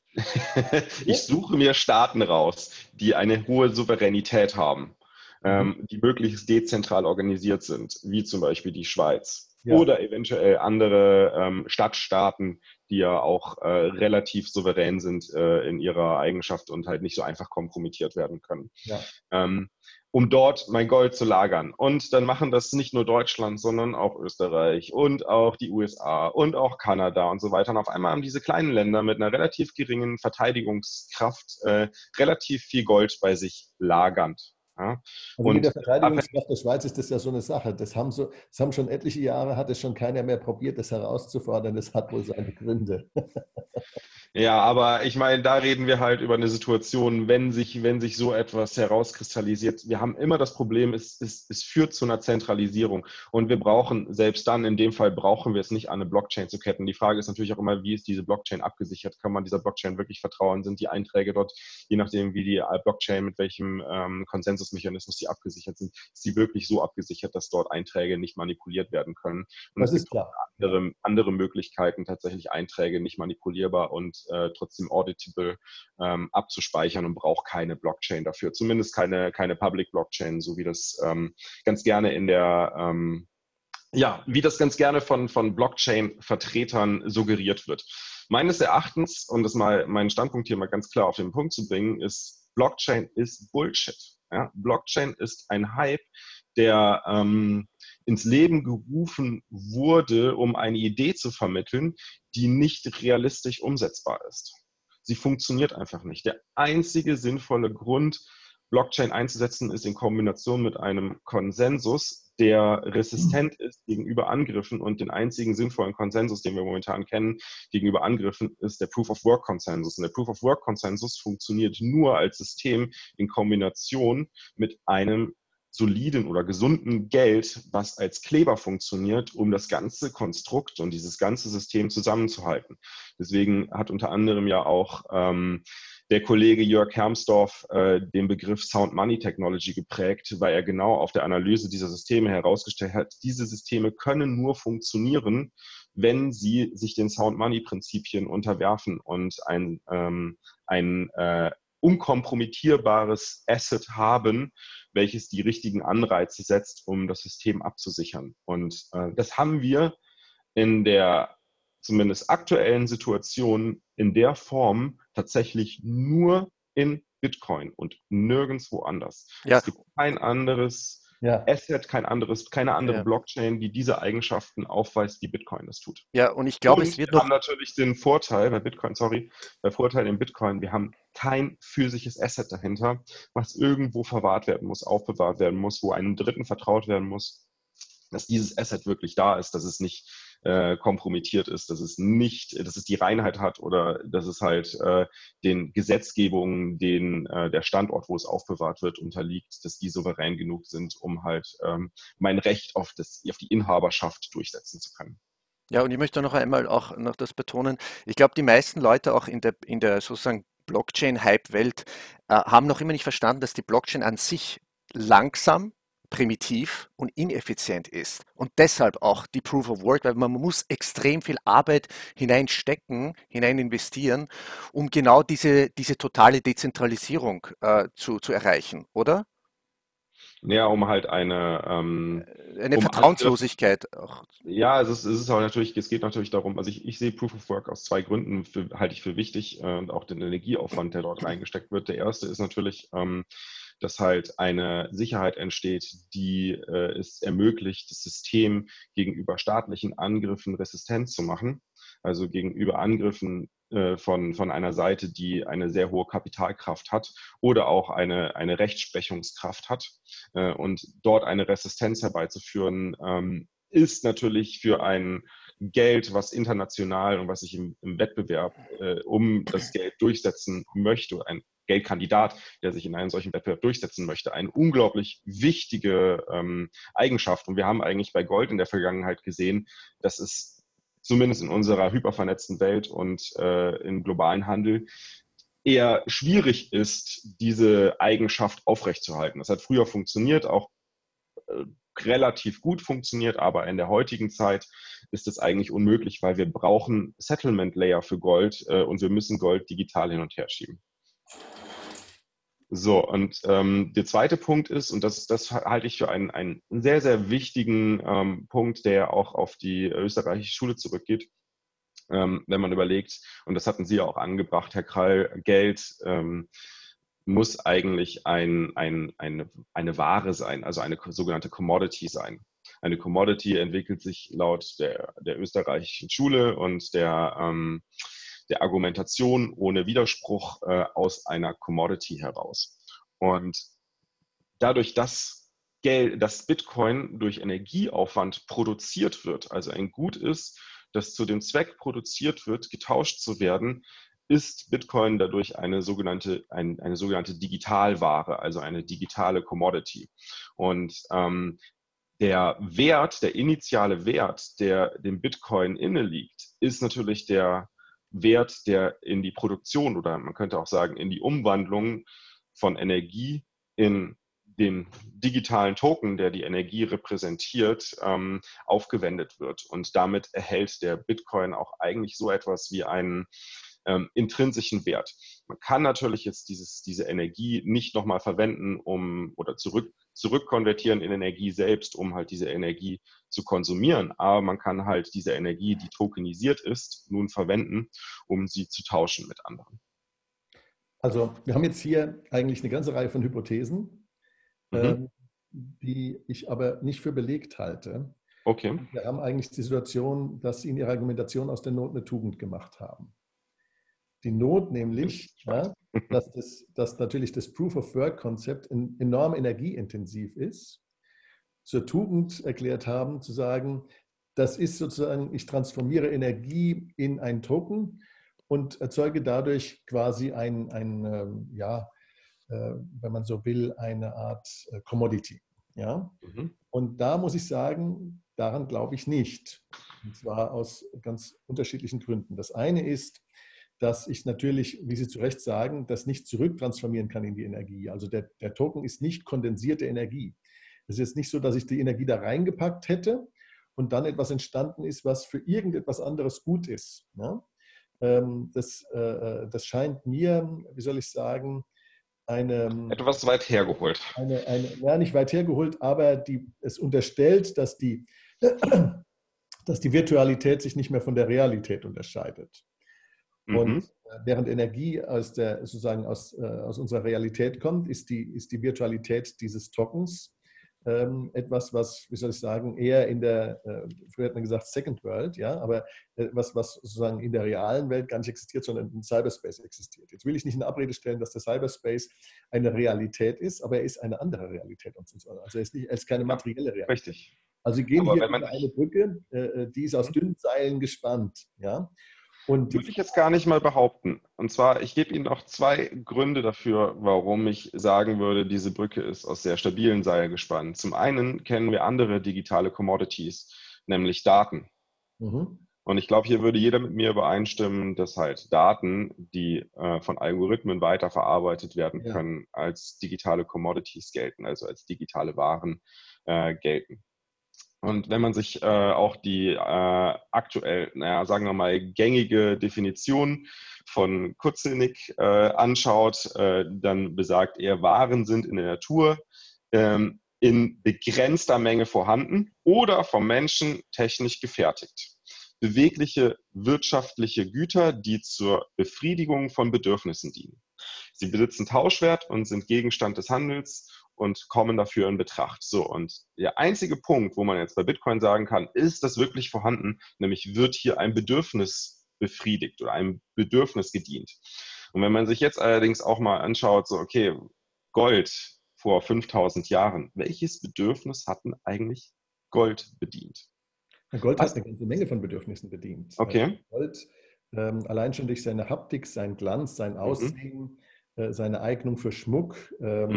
Speaker 4: mir Staaten raus, die eine hohe Souveränität haben, die möglichst dezentral organisiert sind, wie zum Beispiel die Schweiz. Ja. Oder eventuell andere Stadtstaaten, die ja auch relativ souverän sind in ihrer Eigenschaft und halt nicht so einfach kompromittiert werden können. Ja. Um dort mein Gold zu lagern. Und dann machen das nicht nur Deutschland, sondern auch Österreich und auch die USA und auch Kanada und so weiter. Und auf einmal haben diese kleinen Länder mit einer relativ geringen Verteidigungskraft relativ viel Gold bei sich lagernd. Ja.
Speaker 3: Also mit der Verteidigungskraft der Schweiz ist das ja so eine Sache. Das haben schon etliche Jahre, hat es schon keiner mehr probiert, das herauszufordern. Das hat wohl seine Gründe.
Speaker 4: Ja, aber ich meine, da reden wir halt über eine Situation, wenn sich so etwas herauskristallisiert. Wir haben immer das Problem, es führt zu einer Zentralisierung. Und wir brauchen, selbst dann, in dem Fall brauchen wir es nicht an eine Blockchain zu ketten. Die Frage ist natürlich auch immer, wie ist diese Blockchain abgesichert? Kann man dieser Blockchain wirklich vertrauen? Sind die Einträge dort, je nachdem, wie die Blockchain, mit welchem Konsensusmechanismus die abgesichert sind, ist sie wirklich so abgesichert, dass dort Einträge nicht manipuliert werden können? Und
Speaker 3: das ist klar.
Speaker 4: Andere Möglichkeiten, tatsächlich Einträge nicht manipulierbar und trotzdem auditable abzuspeichern und braucht keine Blockchain dafür. Zumindest keine Public Blockchain, so wie das ganz gerne wie das ganz gerne von Blockchain-Vertretern suggeriert wird. Meines Erachtens, um das mal meinen Standpunkt hier mal ganz klar auf den Punkt zu bringen, ist Blockchain ist Bullshit. Ja? Blockchain ist ein Hype, der ins Leben gerufen wurde, um eine Idee zu vermitteln, die nicht realistisch umsetzbar ist. Sie funktioniert einfach nicht. Der einzige sinnvolle Grund, Blockchain einzusetzen, ist in Kombination mit einem Konsensus, der resistent ist gegenüber Angriffen und den einzigen sinnvollen Konsensus, den wir momentan kennen, gegenüber Angriffen, ist der Proof-of-Work-Konsensus. Und der Proof-of-Work-Konsensus funktioniert nur als System in Kombination mit einem soliden oder gesunden Geld, was als Kleber funktioniert, um das ganze Konstrukt und dieses ganze System zusammenzuhalten. Deswegen hat unter anderem ja auch der Kollege Jörg Hermsdorf den Begriff Sound Money Technology geprägt, weil er genau auf der Analyse dieser Systeme herausgestellt hat, diese Systeme können nur funktionieren, wenn sie sich den Sound Money Prinzipien unterwerfen und ein unkompromittierbares Asset haben, welches die richtigen Anreize setzt, um das System abzusichern. Und das haben wir in der zumindest aktuellen Situation in der Form tatsächlich nur in Bitcoin und nirgendwo anders.
Speaker 2: Ja.
Speaker 4: Es gibt kein anderes Asset, keine andere Blockchain, die diese Eigenschaften aufweist, wie Bitcoin das tut.
Speaker 2: Ja, und ich glaube, es wird noch.
Speaker 4: Wir haben natürlich den Vorteil bei Bitcoin, der Vorteil in Bitcoin, wir haben kein physisches Asset dahinter, was irgendwo verwahrt werden muss, aufbewahrt werden muss, wo einem Dritten vertraut werden muss, dass dieses Asset wirklich da ist, dass es nicht kompromittiert ist, dass es die Reinheit hat oder dass es halt den Gesetzgebungen, der Standort, wo es aufbewahrt wird, unterliegt, dass die souverän genug sind, um halt mein Recht auf die Inhaberschaft durchsetzen zu können.
Speaker 2: Ja, und ich möchte noch einmal auch noch das betonen. Ich glaube, die meisten Leute auch in der sozusagen Blockchain-Hype-Welt haben noch immer nicht verstanden, dass die Blockchain an sich langsam, primitiv und ineffizient ist. Und deshalb auch die Proof of Work, weil man muss extrem viel Arbeit hineinstecken, hinein investieren, um genau diese totale Dezentralisierung zu erreichen, oder?
Speaker 4: Ja, um halt eine
Speaker 2: Vertrauenslosigkeit auch.
Speaker 4: Ja, es ist auch natürlich, es geht natürlich darum, also ich sehe Proof of Work aus zwei Gründen, halte ich für wichtig und auch den Energieaufwand, der dort reingesteckt wird. Der erste ist natürlich, dass halt eine Sicherheit entsteht, die es ermöglicht, das System gegenüber staatlichen Angriffen resistent zu machen, also gegenüber Angriffen von einer Seite, die eine sehr hohe Kapitalkraft hat oder auch eine Rechtsprechungskraft hat und dort eine Resistenz herbeizuführen, ist natürlich für ein Geld, was international und was sich im Wettbewerb um das Geld durchsetzen möchte, ein Geldkandidat, der sich in einem solchen Wettbewerb durchsetzen möchte, eine unglaublich wichtige Eigenschaft. Und wir haben eigentlich bei Gold in der Vergangenheit gesehen, dass es zumindest in unserer hypervernetzten Welt und im globalen Handel eher schwierig ist, diese Eigenschaft aufrechtzuerhalten. Das hat früher funktioniert, auch relativ gut funktioniert, aber in der heutigen Zeit ist es eigentlich unmöglich, weil wir brauchen Settlement Layer für Gold und wir müssen Gold digital hin und her schieben. So, und der zweite Punkt ist, und das halte ich für einen sehr, sehr wichtigen Punkt, der auch auf die österreichische Schule zurückgeht, wenn man überlegt, und das hatten Sie ja auch angebracht, Herr Krall, Geld muss eigentlich eine Ware sein, also eine sogenannte Commodity sein. Eine Commodity entwickelt sich laut der österreichischen Schule und der Argumentation ohne Widerspruch aus einer Commodity heraus. Und dadurch, dass Bitcoin durch Energieaufwand produziert wird, also ein Gut ist, das zu dem Zweck produziert wird, getauscht zu werden, ist Bitcoin dadurch eine sogenannte Digitalware, also eine digitale Commodity. Und der initiale Wert, der dem Bitcoin inne liegt, ist natürlich der Wert, der in die Produktion oder man könnte auch sagen in die Umwandlung von Energie in den digitalen Token, der die Energie repräsentiert, aufgewendet wird. Und damit erhält der Bitcoin auch eigentlich so etwas wie einen intrinsischen Wert. Man kann natürlich jetzt diese Energie nicht nochmal verwenden, oder zurückkonvertieren in Energie selbst, um halt diese Energie zu konsumieren. Aber man kann halt diese Energie, die tokenisiert ist, nun verwenden, um sie zu tauschen mit anderen.
Speaker 3: Also wir haben jetzt hier eigentlich eine ganze Reihe von Hypothesen, die ich aber nicht für belegt halte.
Speaker 4: Okay.
Speaker 3: Wir haben eigentlich die Situation, dass Sie in Ihrer Argumentation aus der Not eine Tugend gemacht haben. Die Not nämlich, dass natürlich das Proof-of-Work-Konzept enorm energieintensiv ist zur Tugend erklärt haben, zu sagen, das ist sozusagen, ich transformiere Energie in einen Token und erzeuge dadurch quasi wenn man so will, eine Art Commodity. Ja?
Speaker 4: Mhm.
Speaker 3: Und da muss ich sagen, daran glaube ich nicht. Und zwar aus ganz unterschiedlichen Gründen. Das eine ist, dass ich natürlich, wie Sie zu Recht sagen, das nicht zurücktransformieren kann in die Energie. Also der Token ist nicht kondensierte Energie. Es ist jetzt nicht so, dass ich die Energie da reingepackt hätte und dann etwas entstanden ist, was für irgendetwas anderes gut ist. Ja? Das scheint mir, wie soll ich sagen,
Speaker 4: Etwas weit hergeholt.
Speaker 3: ja, nicht weit hergeholt, aber es unterstellt, dass die Virtualität sich nicht mehr von der Realität unterscheidet. Und
Speaker 4: Mhm.
Speaker 3: während Energie sozusagen aus unserer Realität kommt, ist die Virtualität dieses Tokens etwas, was, wie soll ich sagen, eher früher hat man gesagt Second World, ja, aber was sozusagen in der realen Welt gar nicht existiert, sondern im Cyberspace existiert. Jetzt will ich nicht in Abrede stellen, dass der Cyberspace eine Realität ist, aber er ist eine andere Realität. Also er ist keine materielle Realität.
Speaker 4: Richtig.
Speaker 3: Also Sie gehen
Speaker 4: Aber
Speaker 3: hier
Speaker 4: wenn man
Speaker 3: über eine Brücke, die ist aus dünnen Seilen gespannt, ja. Und
Speaker 4: würde ich jetzt gar nicht mal behaupten. Und zwar, ich gebe Ihnen auch zwei Gründe dafür, warum ich sagen würde, diese Brücke ist aus sehr stabilen Seilen gespannt. Zum einen kennen wir andere digitale Commodities, nämlich Daten. Und ich glaube, hier würde jeder mit mir übereinstimmen, dass halt Daten, die von Algorithmen weiterverarbeitet werden können, als digitale Commodities gelten, also als digitale Waren gelten. Und wenn man sich auch die aktuell, sagen wir mal, gängige Definition von Kuzelnik anschaut, dann besagt er, Waren sind in der Natur in begrenzter Menge vorhanden oder vom Menschen technisch gefertigt. Bewegliche wirtschaftliche Güter, die zur Befriedigung von Bedürfnissen dienen. Sie besitzen Tauschwert und sind Gegenstand des Handels und kommen dafür in Betracht. So, und der einzige Punkt, wo man jetzt bei Bitcoin sagen kann, ist das wirklich vorhanden, nämlich wird hier ein Bedürfnis befriedigt oder einem Bedürfnis gedient. Und wenn man sich jetzt allerdings auch mal anschaut, so okay, Gold vor 5000 Jahren, welches Bedürfnis hatten eigentlich Gold bedient?
Speaker 3: Gold hat eine ganze Menge von Bedürfnissen bedient.
Speaker 4: Okay.
Speaker 3: Gold, allein schon durch seine Haptik, seinen Glanz, sein Aussehen, seine Eignung für Schmuck,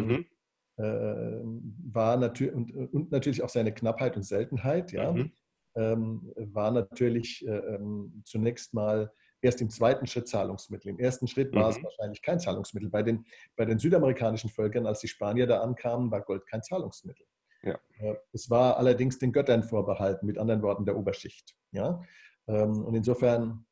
Speaker 3: war natürlich und natürlich auch seine Knappheit und Seltenheit, ja, war natürlich zunächst mal erst im zweiten Schritt Zahlungsmittel. Im ersten Schritt war es wahrscheinlich kein Zahlungsmittel. Bei den südamerikanischen Völkern, als die Spanier da ankamen, war Gold kein Zahlungsmittel.
Speaker 4: Ja.
Speaker 3: Es war allerdings den Göttern vorbehalten, mit anderen Worten der Oberschicht. Ja? Und insofern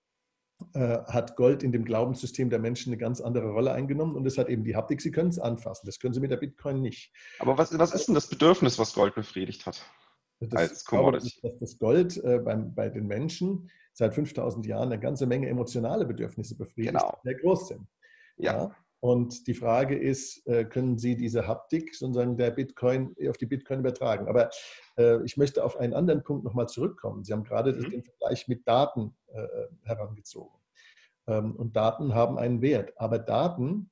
Speaker 3: hat Gold in dem Glaubenssystem der Menschen eine ganz andere Rolle eingenommen und es hat eben die Haptik, Sie können es anfassen, das können Sie mit der Bitcoin nicht.
Speaker 4: Aber was ist denn das Bedürfnis, was Gold befriedigt hat? Als Commodity?
Speaker 3: Dass das Gold bei den Menschen seit 5000 Jahren eine ganze Menge emotionale Bedürfnisse befriedigt, die sehr groß sind. Ja. Und die Frage ist, können Sie diese Haptik sozusagen auf die Bitcoin übertragen? Aber ich möchte auf einen anderen Punkt nochmal zurückkommen. Sie haben gerade den Vergleich mit Daten herangezogen. Und Daten haben einen Wert. Aber Daten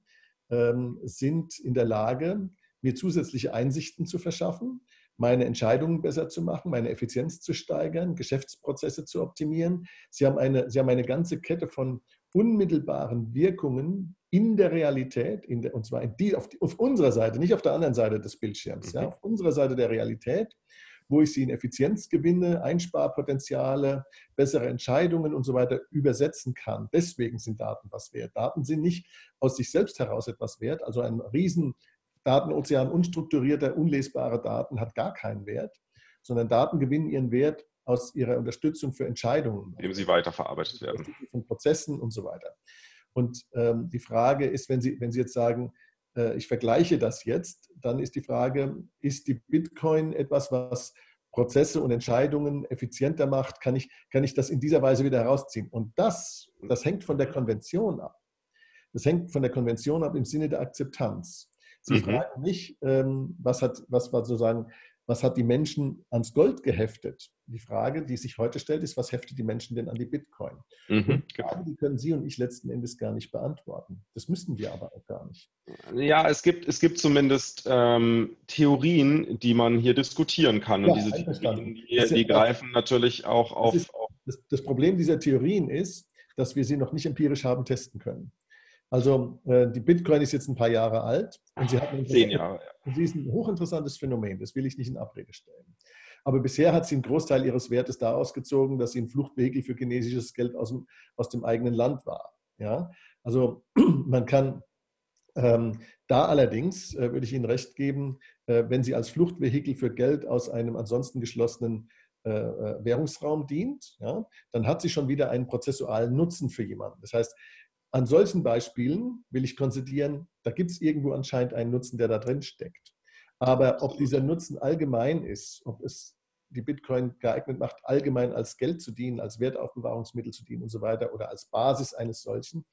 Speaker 3: sind in der Lage, mir zusätzliche Einsichten zu verschaffen, meine Entscheidungen besser zu machen, meine Effizienz zu steigern, Geschäftsprozesse zu optimieren. Sie haben eine ganze Kette von unmittelbaren Wirkungen in der Realität, und zwar auf unserer Seite, nicht auf der anderen Seite des Bildschirms, ja, auf unserer Seite der Realität, wo ich sie in Effizienzgewinne, Einsparpotenziale, bessere Entscheidungen und so weiter übersetzen kann. Deswegen sind Daten was wert. Daten sind nicht aus sich selbst heraus etwas wert, also ein riesen Datenozean unstrukturierter, unlesbarer Daten hat gar keinen Wert, sondern Daten gewinnen ihren Wert aus ihrer Unterstützung für Entscheidungen.
Speaker 4: Indem sie weiterverarbeitet werden.
Speaker 3: Von Prozessen und so weiter. Und die Frage ist, wenn Sie jetzt sagen, ich vergleiche das jetzt, dann ist die Frage, ist die Bitcoin etwas, was Prozesse und Entscheidungen effizienter macht? Kann ich das in dieser Weise wieder herausziehen? Und das hängt von der Konvention ab. Das hängt von der Konvention ab im Sinne der Akzeptanz. Sie fragen mich, was war sozusagen was hat die Menschen ans Gold geheftet? Die Frage, die sich heute stellt, ist, was heftet die Menschen denn an die Bitcoin? Und die Frage, die können Sie und ich letzten Endes gar nicht beantworten. Das müssen wir aber auch gar nicht.
Speaker 4: Ja, es gibt zumindest Theorien, die man hier diskutieren kann. Und
Speaker 3: Ja,
Speaker 4: diese
Speaker 3: einverstanden.
Speaker 4: Theorien, die greifen natürlich auch auf.
Speaker 3: Das Problem dieser Theorien ist, dass wir sie noch nicht empirisch haben testen können. Also die Bitcoin ist jetzt ein paar Jahre alt und sie hat
Speaker 4: 10 Jahre.
Speaker 3: Ja. Sie ist ein hochinteressantes Phänomen, das will ich nicht in Abrede stellen. Aber bisher hat sie einen Großteil ihres Wertes da ausgezogen, dass sie ein Fluchtvehikel für chinesisches Geld aus dem eigenen Land war. Ja? Also man kann da allerdings, würde ich Ihnen recht geben, wenn sie als Fluchtvehikel für Geld aus einem ansonsten geschlossenen Währungsraum dient, ja, dann hat sie schon wieder einen prozessualen Nutzen für jemanden. Das heißt, an solchen Beispielen will ich konzidieren, da gibt es irgendwo anscheinend einen Nutzen, der da drin steckt. Aber ob dieser Nutzen allgemein ist, ob es die Bitcoin geeignet macht, allgemein als Geld zu dienen, als Wertaufbewahrungsmittel zu dienen und so weiter oder als Basis eines solchen,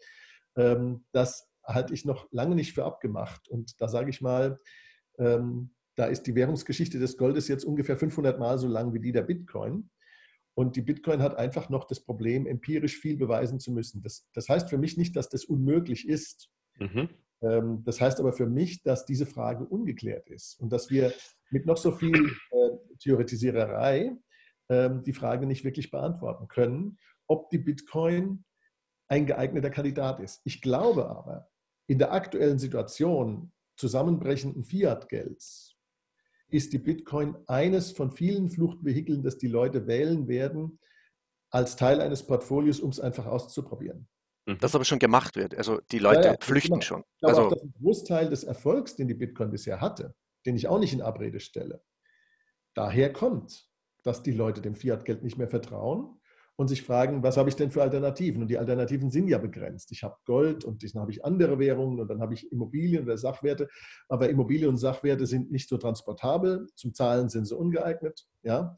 Speaker 3: das halte ich noch lange nicht für abgemacht. Und da sage ich mal, da ist die Währungsgeschichte des Goldes jetzt ungefähr 500 Mal so lang wie die der Bitcoin. Und die Bitcoin hat einfach noch das Problem, empirisch viel beweisen zu müssen. Das heißt für mich nicht, dass das unmöglich ist. Das heißt aber für mich, dass diese Frage ungeklärt ist und dass wir mit noch so viel Theoretisiererei die Frage nicht wirklich beantworten können, ob die Bitcoin ein geeigneter Kandidat ist. Ich glaube aber, in der aktuellen Situation zusammenbrechenden Fiat-Gelds ist die Bitcoin eines von vielen Fluchtvehikeln, das die Leute wählen werden, als Teil eines Portfolios, um es einfach auszuprobieren.
Speaker 2: Das aber schon gemacht wird. Also die Leute flüchten schon.
Speaker 3: Ich glaube auch, dass ein Großteil des Erfolgs, den die Bitcoin bisher hatte, den ich auch nicht in Abrede stelle, daher kommt, dass die Leute dem Fiat-Geld nicht mehr vertrauen und sich fragen, was habe ich denn für Alternativen? Und die Alternativen sind ja begrenzt. Ich habe Gold und dann habe ich andere Währungen und dann habe ich Immobilien oder Sachwerte. Aber Immobilien und Sachwerte sind nicht so transportabel. Zum Zahlen sind sie ungeeignet. Ja?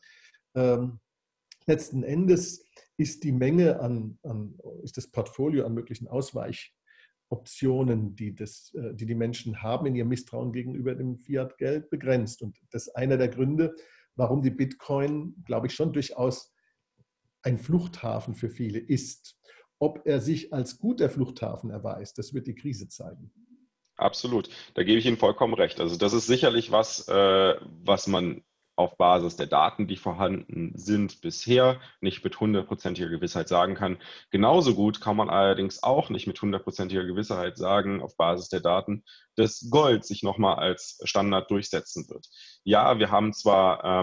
Speaker 3: Letzten Endes ist die Menge ist das Portfolio an möglichen Ausweichoptionen, die die Menschen haben in ihrem Misstrauen gegenüber dem Fiat-Geld, begrenzt. Und das ist einer der Gründe, warum die Bitcoin, glaube ich, schon durchaus ein Fluchthafen für viele ist. Ob er sich als guter Fluchthafen erweist, das wird die Krise zeigen.
Speaker 4: Absolut, da gebe ich Ihnen vollkommen recht. Also das ist sicherlich was man auf Basis der Daten, die vorhanden sind, bisher nicht mit 100%iger Gewissheit sagen kann. Genauso gut kann man allerdings auch nicht mit 100%iger Gewissheit sagen, auf Basis der Daten, dass Gold sich nochmal als Standard durchsetzen wird. Ja, wir haben zwar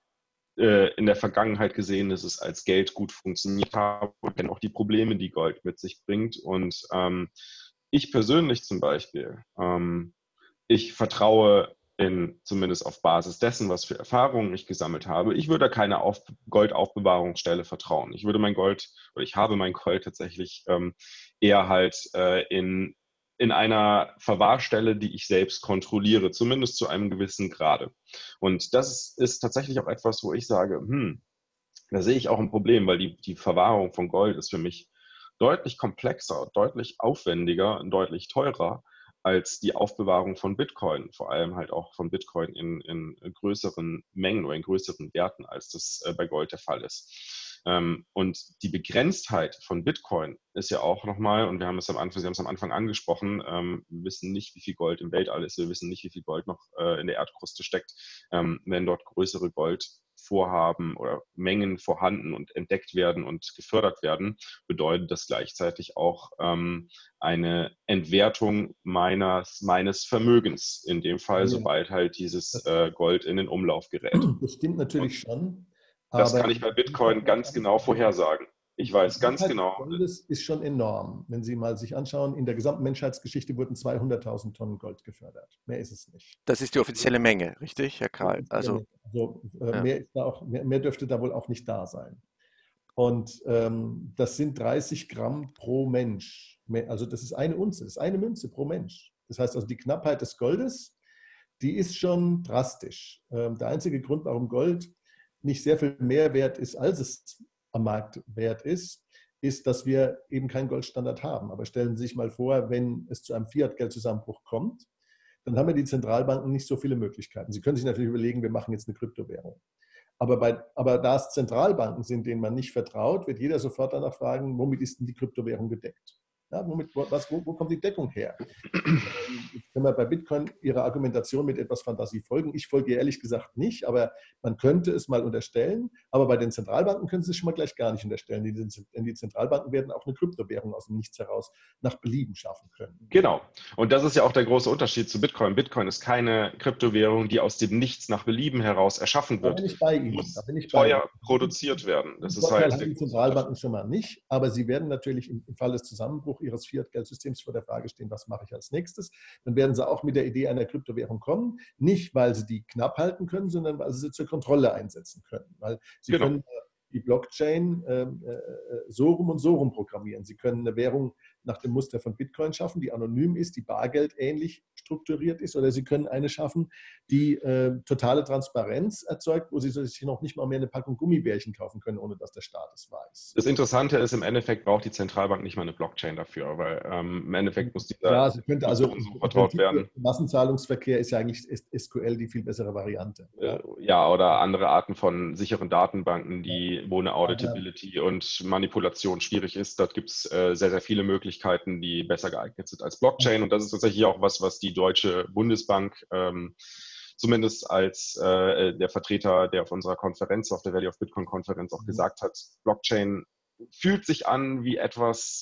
Speaker 4: in der Vergangenheit gesehen, dass es als Geld gut funktioniert hat und dann auch die Probleme, die Gold mit sich bringt. Und ich persönlich zum Beispiel, ich vertraue zumindest auf Basis dessen, was für Erfahrungen ich gesammelt habe, ich würde keine Goldaufbewahrungsstelle vertrauen. Ich habe mein Gold tatsächlich eher halt in einer Verwahrstelle, die ich selbst kontrolliere, zumindest zu einem gewissen Grade. Und das ist tatsächlich auch etwas, wo ich sage, da sehe ich auch ein Problem, weil die Verwahrung von Gold ist für mich deutlich komplexer, deutlich aufwendiger und deutlich teurer als die Aufbewahrung von Bitcoin, vor allem halt auch von Bitcoin in größeren Mengen oder in größeren Werten, als das bei Gold der Fall ist. Und die Begrenztheit von Bitcoin ist ja auch nochmal, und Sie haben es am Anfang angesprochen, wir wissen nicht, wie viel Gold im Weltall ist, wir wissen nicht, wie viel Gold noch in der Erdkruste steckt. Wenn dort größere Goldvorhaben oder Mengen vorhanden und entdeckt werden und gefördert werden, bedeutet das gleichzeitig auch eine Entwertung meines Vermögens, in dem Fall, sobald halt dieses Gold in den Umlauf gerät.
Speaker 3: Das stimmt natürlich schon.
Speaker 4: Das kann ich bei Bitcoin ganz genau vorhersagen. Ich weiß ganz genau.
Speaker 3: Das ist schon enorm. Wenn Sie mal sich anschauen, in der gesamten Menschheitsgeschichte wurden 200.000 Tonnen Gold gefördert. Mehr ist es nicht.
Speaker 2: Das ist die offizielle Menge, richtig, Herr Karl?
Speaker 3: Mehr dürfte da wohl auch nicht da sein. Und das sind 30 Gramm pro Mensch. Also das ist eine Unze, das ist eine Münze pro Mensch. Das heißt also, die Knappheit des Goldes, die ist schon drastisch. Der einzige Grund, warum Gold nicht sehr viel mehr wert ist, als es am Markt wert ist, dass wir eben keinen Goldstandard haben. Aber stellen Sie sich mal vor, wenn es zu einem Fiat-Geldzusammenbruch kommt, dann haben ja die Zentralbanken nicht so viele Möglichkeiten. Sie können sich natürlich überlegen, wir machen jetzt eine Kryptowährung. Aber da es Zentralbanken sind, denen man nicht vertraut, wird jeder sofort danach fragen, womit ist denn die Kryptowährung gedeckt? Ja, wo kommt die Deckung her? Jetzt können wir bei Bitcoin Ihrer Argumentation mit etwas Fantasie folgen. Ich folge ehrlich gesagt nicht, aber man könnte es mal unterstellen. Aber bei den Zentralbanken können Sie es schon mal gleich gar nicht unterstellen. Denn die Zentralbanken werden auch eine Kryptowährung aus dem Nichts heraus nach Belieben schaffen können.
Speaker 4: Genau. Und das ist ja auch der große Unterschied zu Bitcoin. Bitcoin ist keine Kryptowährung, die aus dem Nichts nach Belieben heraus erschaffen wird.
Speaker 3: Da bin ich bei Ihnen.
Speaker 4: Muss
Speaker 3: Da bin ich bei
Speaker 4: teuer
Speaker 3: Ihnen.
Speaker 4: produziert werden. Das
Speaker 3: Den
Speaker 4: ist
Speaker 3: Vorteil
Speaker 4: halt
Speaker 3: haben die Zentralbanken schon mal nicht, aber sie werden natürlich im Fall des Zusammenbruchs ihres Fiat-Geldsystems vor der Frage stehen, was mache ich als nächstes? Dann werden sie auch mit der Idee einer Kryptowährung kommen, nicht weil sie die knapp halten können, sondern weil sie zur Kontrolle einsetzen können. Weil sie
Speaker 4: Genau.
Speaker 3: können die Blockchain so rum und so rum programmieren. Sie können eine Währung nach dem Muster von Bitcoin schaffen, die anonym ist, die bargeldähnlich strukturiert ist, oder Sie können eine schaffen, die totale Transparenz erzeugt, wo Sie sich noch nicht mal mehr eine Packung Gummibärchen kaufen können, ohne dass der Staat es weiß.
Speaker 4: Das Interessante ist, im Endeffekt braucht die Zentralbank nicht mal eine Blockchain dafür, weil im Endeffekt muss dieser
Speaker 3: Ja, sie könnte also
Speaker 4: so vertraut werden.
Speaker 3: Massenzahlungsverkehr ist ja eigentlich SQL die viel bessere Variante.
Speaker 4: Ja, oder andere Arten von sicheren Datenbanken, wo eine Auditability und Manipulation schwierig ist. Dort gibt es sehr, sehr viele Möglichkeiten, die besser geeignet sind als Blockchain. Und das ist tatsächlich auch was die Deutsche Bundesbank zumindest als der Vertreter, der auf unserer Konferenz, auf der Value of Bitcoin Konferenz auch gesagt hat, Blockchain fühlt sich an wie etwas,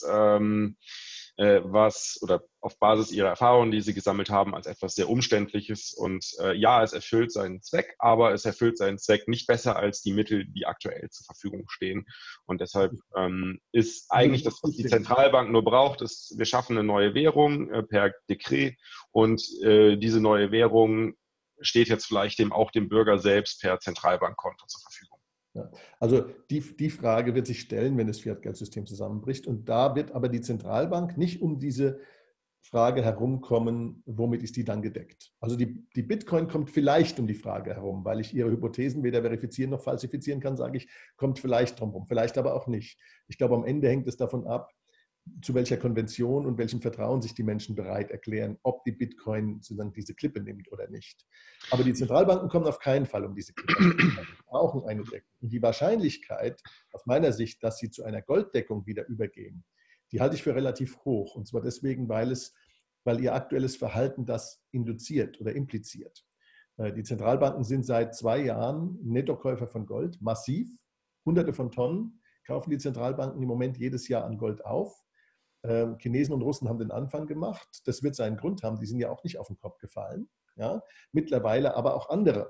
Speaker 4: was oder auf Basis ihrer Erfahrungen, die sie gesammelt haben, als etwas sehr Umständliches. Und ja, es erfüllt seinen Zweck, aber es erfüllt seinen Zweck nicht besser als die Mittel, die aktuell zur Verfügung stehen. Und deshalb ist eigentlich das, was die Zentralbank nur braucht, ist, wir schaffen eine neue Währung per Dekret und diese neue Währung steht jetzt vielleicht auch dem Bürger selbst per Zentralbankkonto zur Verfügung.
Speaker 3: Ja, also die Frage wird sich stellen, wenn das Fiat-Geldsystem zusammenbricht. Und da wird aber die Zentralbank nicht um diese Frage herumkommen, womit ist die dann gedeckt. Also die Bitcoin kommt vielleicht um die Frage herum, weil ich ihre Hypothesen weder verifizieren noch falsifizieren kann, sage ich, kommt vielleicht drum herum, vielleicht aber auch nicht. Ich glaube, am Ende hängt es davon ab, zu welcher Konvention und welchem Vertrauen sich die Menschen bereit erklären, ob die Bitcoin sozusagen diese Klippe nimmt oder nicht. Aber die Zentralbanken kommen auf keinen Fall um diese Klippe. Sie brauchen eine Deckung. Und die Wahrscheinlichkeit aus meiner Sicht, dass sie zu einer Golddeckung wieder übergehen, die halte ich für relativ hoch. Und zwar deswegen, weil ihr aktuelles Verhalten das induziert oder impliziert. Die Zentralbanken sind seit 2 Jahren Nettokäufer von Gold, massiv. Hunderte von Tonnen kaufen die Zentralbanken im Moment jedes Jahr an Gold auf. Chinesen und Russen haben den Anfang gemacht. Das wird seinen Grund haben. Die sind ja auch nicht auf den Kopf gefallen. Ja? Mittlerweile aber auch andere.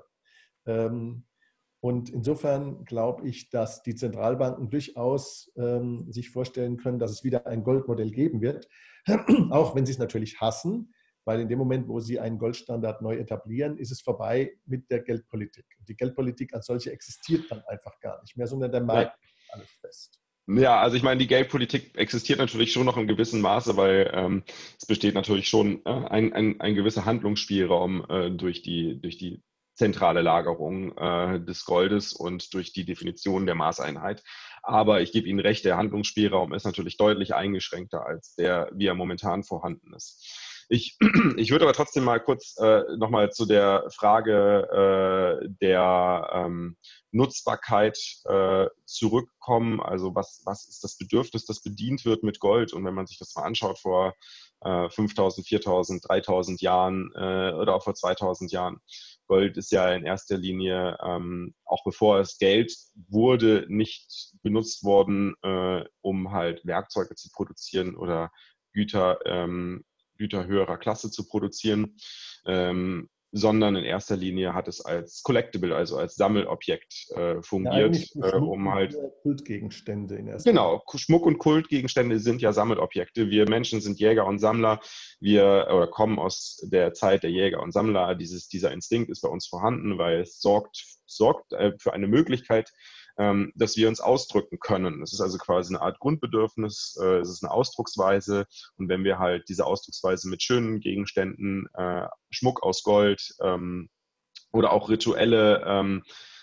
Speaker 3: Und insofern glaube ich, dass die Zentralbanken durchaus sich vorstellen können, dass es wieder ein Goldmodell geben wird. Auch wenn sie es natürlich hassen, weil in dem Moment, wo sie einen Goldstandard neu etablieren, ist es vorbei mit der Geldpolitik. Die Geldpolitik als solche existiert dann einfach gar nicht mehr, sondern der Markt macht alles fest.
Speaker 4: Ja, also ich meine, die Geldpolitik existiert natürlich schon noch in gewissem Maße, weil es besteht natürlich schon ein gewisser Handlungsspielraum durch die zentrale Lagerung des Goldes und durch die Definition der Maßeinheit. Aber ich gebe Ihnen recht, der Handlungsspielraum ist natürlich deutlich eingeschränkter als der, wie er momentan vorhanden ist. Ich würde aber trotzdem mal kurz nochmal zu der Frage der Nutzbarkeit zurückkommen. Also was ist das Bedürfnis, das bedient wird mit Gold? Und wenn man sich das mal anschaut vor 5.000, 4.000, 3.000 Jahren oder auch vor 2.000 Jahren, Gold ist ja in erster Linie, auch bevor es Geld wurde, nicht benutzt worden, um halt Werkzeuge zu produzieren oder Güter höherer Klasse zu produzieren, sondern in erster Linie hat es als Collectible, also als Sammelobjekt fungiert, um halt
Speaker 3: Kultgegenstände in erster Linie.
Speaker 4: Genau, Schmuck und Kultgegenstände sind ja Sammelobjekte. Wir Menschen sind Jäger und Sammler. Wir kommen aus der Zeit der Jäger und Sammler. Dieser Instinkt ist bei uns vorhanden, weil es sorgt für eine Möglichkeit, dass wir uns ausdrücken können. Es ist also quasi eine Art Grundbedürfnis, es ist eine Ausdrucksweise. Und wenn wir halt diese Ausdrucksweise mit schönen Gegenständen, Schmuck aus Gold oder auch rituelle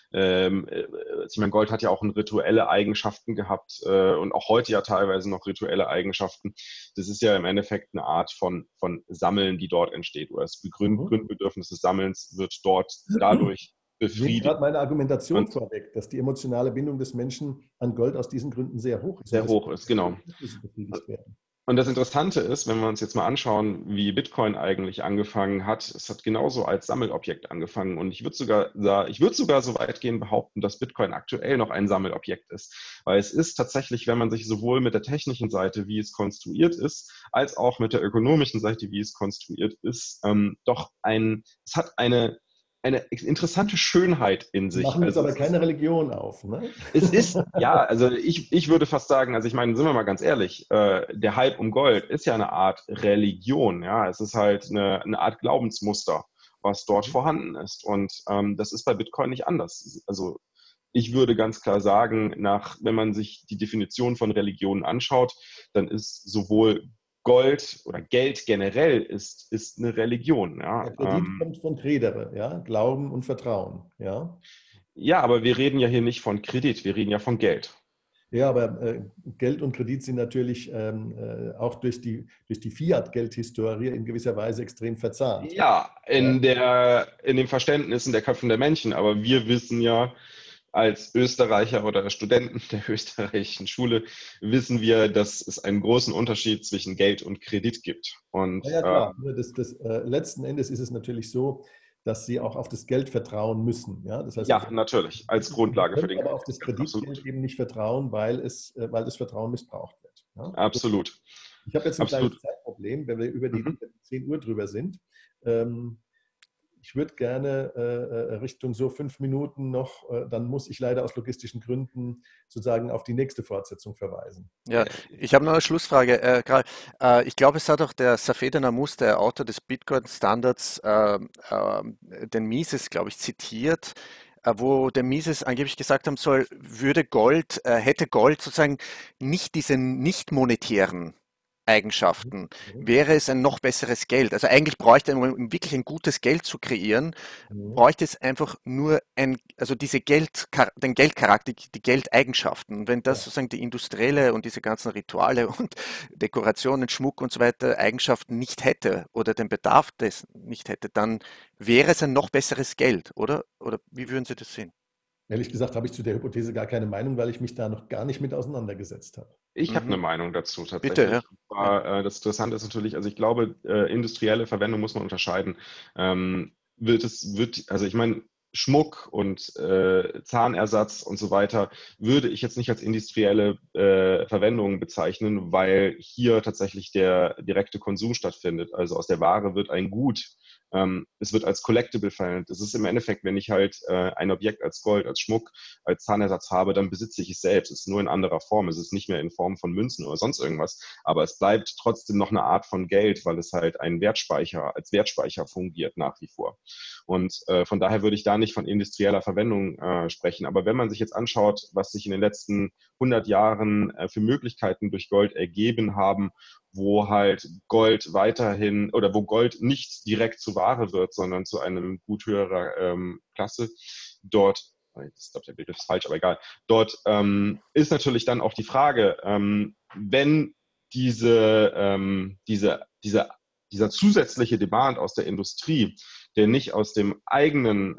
Speaker 4: ich meine, Gold hat ja auch rituelle Eigenschaften gehabt und auch heute ja teilweise noch rituelle Eigenschaften. Das ist ja im Endeffekt eine Art von Sammeln, die dort entsteht. Oder das Grundbedürfnis des Sammelns wird dort dadurch
Speaker 3: Ich nehme
Speaker 4: befriedigt.
Speaker 3: gerade meine Argumentation
Speaker 4: Und
Speaker 3: vorweg, dass die emotionale Bindung des Menschen an Gold aus diesen Gründen sehr hoch ist.
Speaker 4: sehr hoch ist, genau.
Speaker 3: Befriedigt werden.
Speaker 4: Und das Interessante ist, wenn wir uns jetzt mal anschauen, wie Bitcoin eigentlich angefangen hat, es hat genauso als Sammelobjekt angefangen. Und ich würde sogar so weit gehen behaupten, dass Bitcoin aktuell noch ein Sammelobjekt ist. Weil es ist tatsächlich, wenn man sich sowohl mit der technischen Seite, wie es konstruiert ist, als auch mit der ökonomischen Seite, wie es konstruiert ist, es hat eine interessante Schönheit in sich.
Speaker 3: Machen jetzt aber keine Religion auf, ne?
Speaker 4: Es ist, ja, also ich würde fast sagen, also ich meine, sind wir mal ganz ehrlich, der Hype um Gold ist ja eine Art Religion, ja, es ist halt eine Art Glaubensmuster, was dort vorhanden ist und das ist bei Bitcoin nicht anders. Also ich würde ganz klar sagen, wenn man sich die Definition von Religionen anschaut, dann ist sowohl Gold oder Geld generell ist eine Religion. Ja.
Speaker 3: Der Kredit kommt von Credere, ja, Glauben und Vertrauen, ja.
Speaker 4: Ja, aber wir reden ja hier nicht von Kredit, wir reden ja von Geld.
Speaker 3: Ja, aber Geld und Kredit sind natürlich auch durch die Fiat-Geldhistorie in gewisser Weise extrem verzahnt.
Speaker 4: Ja, in den Verständnissen der Köpfen der Menschen, aber wir wissen ja, als Österreicher oder Studenten der österreichischen Schule wissen wir, dass es einen großen Unterschied zwischen Geld und Kredit gibt. Und,
Speaker 3: ja, klar. Letzten Endes ist es natürlich so, dass sie auch auf das Geld vertrauen müssen. Ja, das heißt,
Speaker 4: ja, natürlich, als Grundlage für den
Speaker 3: aber auf das Kreditgeld eben nicht vertrauen, weil das Vertrauen missbraucht wird. Ja?
Speaker 4: Absolut.
Speaker 3: Ich habe jetzt ein kleines Zeitproblem, wenn wir über die 10 Uhr drüber sind. Ich würde gerne Richtung so 5 Minuten noch, dann muss ich leider aus logistischen Gründen sozusagen auf die nächste Fortsetzung verweisen.
Speaker 2: Ja, ich habe noch eine Schlussfrage. Ich glaube, es hat auch der Safed Namus, der Autor des Bitcoin-Standards, den Mises, glaube ich, zitiert, wo der Mises angeblich gesagt haben soll, hätte Gold sozusagen nicht diese nicht monetären Eigenschaften, wäre es ein noch besseres Geld. Also eigentlich bräuchte man, um wirklich ein gutes Geld zu kreieren, bräuchte es einfach nur also den Geldcharakter, die Geldeigenschaften. Und wenn das sozusagen die industrielle und diese ganzen Rituale und Dekorationen, Schmuck und so weiter Eigenschaften nicht hätte oder den Bedarf des nicht hätte, dann wäre es ein noch besseres Geld, oder? Oder wie würden Sie das sehen?
Speaker 3: Ehrlich gesagt habe ich zu der Hypothese gar keine Meinung, weil ich mich da noch gar nicht mit auseinandergesetzt habe.
Speaker 4: Ich habe eine Meinung dazu tatsächlich.
Speaker 2: Bitte,
Speaker 4: ja. Das Interessante ist natürlich, also ich glaube, industrielle Verwendung muss man unterscheiden. Also ich meine, Schmuck und Zahnersatz und so weiter würde ich jetzt nicht als industrielle Verwendung bezeichnen, weil hier tatsächlich der direkte Konsum stattfindet. Also aus der Ware wird ein Gut. Es wird als Collectible verwendet. Das ist im Endeffekt, wenn ich halt ein Objekt als Gold, als Schmuck, als Zahnersatz habe, dann besitze ich es selbst. Es ist nur in anderer Form. Es ist nicht mehr in Form von Münzen oder sonst irgendwas. Aber es bleibt trotzdem noch eine Art von Geld, weil es halt als Wertspeicher fungiert nach wie vor. Und von daher würde ich da nicht von industrieller Verwendung sprechen. Aber wenn man sich jetzt anschaut, was sich in den letzten 100 Jahren für Möglichkeiten durch Gold ergeben haben, wo halt Gold weiterhin oder wo Gold nicht direkt zu Ware wird, sondern zu einem Gut höherer Klasse, dort, ich glaube, der Begriff ist falsch, aber egal, dort ist natürlich dann auch die Frage, wenn dieser zusätzliche Demand aus der Industrie, der nicht aus dem eigenen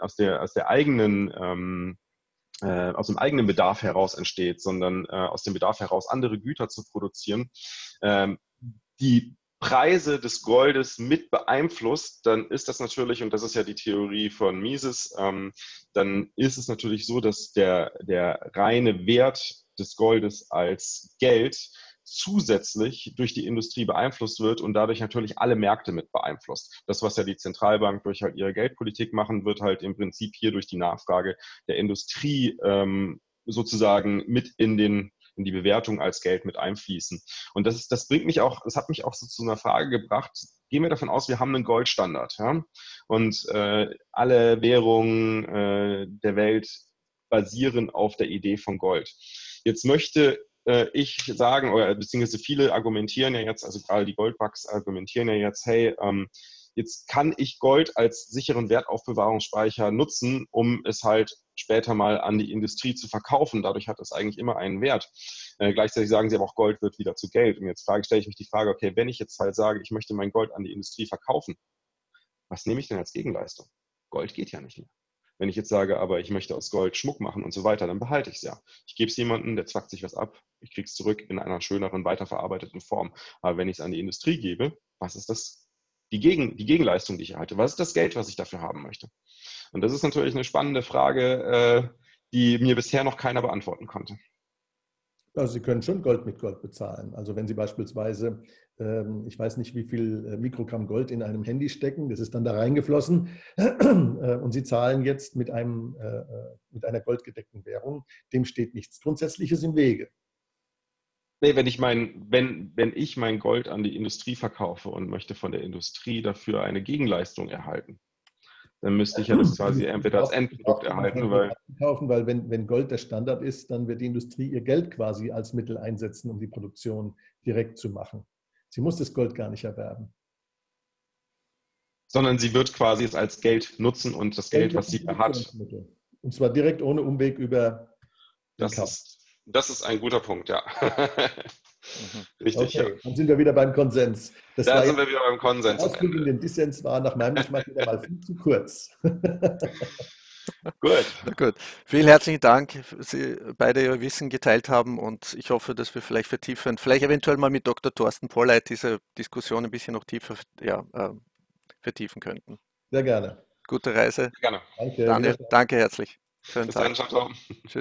Speaker 4: Bedarf heraus entsteht, sondern aus dem Bedarf heraus, andere Güter zu produzieren, die Preise des Goldes mit beeinflusst, dann ist das natürlich, und das ist ja die Theorie von Mises, dann ist es natürlich so, dass der reine Wert des Goldes als Geld zusätzlich durch die Industrie beeinflusst wird und dadurch natürlich alle Märkte mit beeinflusst. Das, was ja die Zentralbank durch halt ihre Geldpolitik machen, wird halt im Prinzip hier durch die Nachfrage der Industrie sozusagen mit in die Bewertung als Geld mit einfließen. Und das hat mich auch so zu einer Frage gebracht. Gehen wir davon aus, wir haben einen Goldstandard, ja? Und alle Währungen der Welt basieren auf der Idee von Gold. Jetzt möchte ich sagen, oder beziehungsweise viele argumentieren ja jetzt, also gerade die Goldbugs argumentieren ja jetzt, hey, Jetzt kann ich Gold als sicheren Wertaufbewahrungsspeicher nutzen, um es halt später mal an die Industrie zu verkaufen. Dadurch hat es eigentlich immer einen Wert. Gleichzeitig sagen sie aber auch, Gold wird wieder zu Geld. Und jetzt stelle ich mich die Frage, okay, wenn ich jetzt halt sage, ich möchte mein Gold an die Industrie verkaufen, was nehme ich denn als Gegenleistung? Gold geht ja nicht mehr. Wenn ich jetzt sage, aber ich möchte aus Gold Schmuck machen und so weiter, dann behalte ich es ja. Ich gebe es jemandem, der zwackt sich was ab, ich kriege es zurück in einer schöneren, weiterverarbeiteten Form. Aber wenn ich es an die Industrie gebe, was ist das? Die Gegenleistung, die ich erhalte. Was ist das Geld, was ich dafür haben möchte? Und das ist natürlich eine spannende Frage, die mir bisher noch keiner beantworten konnte.
Speaker 3: Also Sie können schon Gold mit Gold bezahlen. Also wenn Sie beispielsweise, ich weiß nicht, wie viel Mikrogramm Gold in einem Handy stecken, das ist dann da reingeflossen und Sie zahlen jetzt mit einer goldgedeckten Währung, dem steht nichts Grundsätzliches im Wege.
Speaker 4: Nee, wenn ich mein Gold an die Industrie verkaufe und möchte von der Industrie dafür eine Gegenleistung erhalten, dann müsste ich ja das quasi entweder als Endprodukt erhalten,
Speaker 3: weil wenn Gold der Standard ist, dann wird die Industrie ihr Geld quasi als Mittel einsetzen, um die Produktion direkt zu machen. Sie muss das Gold gar nicht erwerben.
Speaker 4: Sondern sie wird quasi es als Geld nutzen und das Geld, was sie hat.
Speaker 3: Und zwar direkt ohne Umweg über den Kauf.
Speaker 4: Das ist ein guter Punkt, ja. Richtig,
Speaker 3: okay,
Speaker 4: ja.
Speaker 3: Dann sind wir wieder beim Konsens.
Speaker 4: Da sind wir wieder beim Konsens.
Speaker 3: Der Ausflug in den Dissens war nach meinem Geschmack wieder mal viel zu kurz.
Speaker 2: Gut. Na gut. Vielen herzlichen Dank, dass Sie beide Ihr Wissen geteilt haben und ich hoffe, dass wir vielleicht eventuell mal mit Dr. Thorsten Polleit diese Diskussion ein bisschen noch tiefer vertiefen könnten.
Speaker 3: Sehr gerne.
Speaker 2: Gute Reise.
Speaker 4: Gerne.
Speaker 3: Danke.
Speaker 2: Daniel, danke herzlich. Schönen
Speaker 4: Bis
Speaker 2: Tag.
Speaker 4: dann, ciao, ciao.
Speaker 2: Tschüss.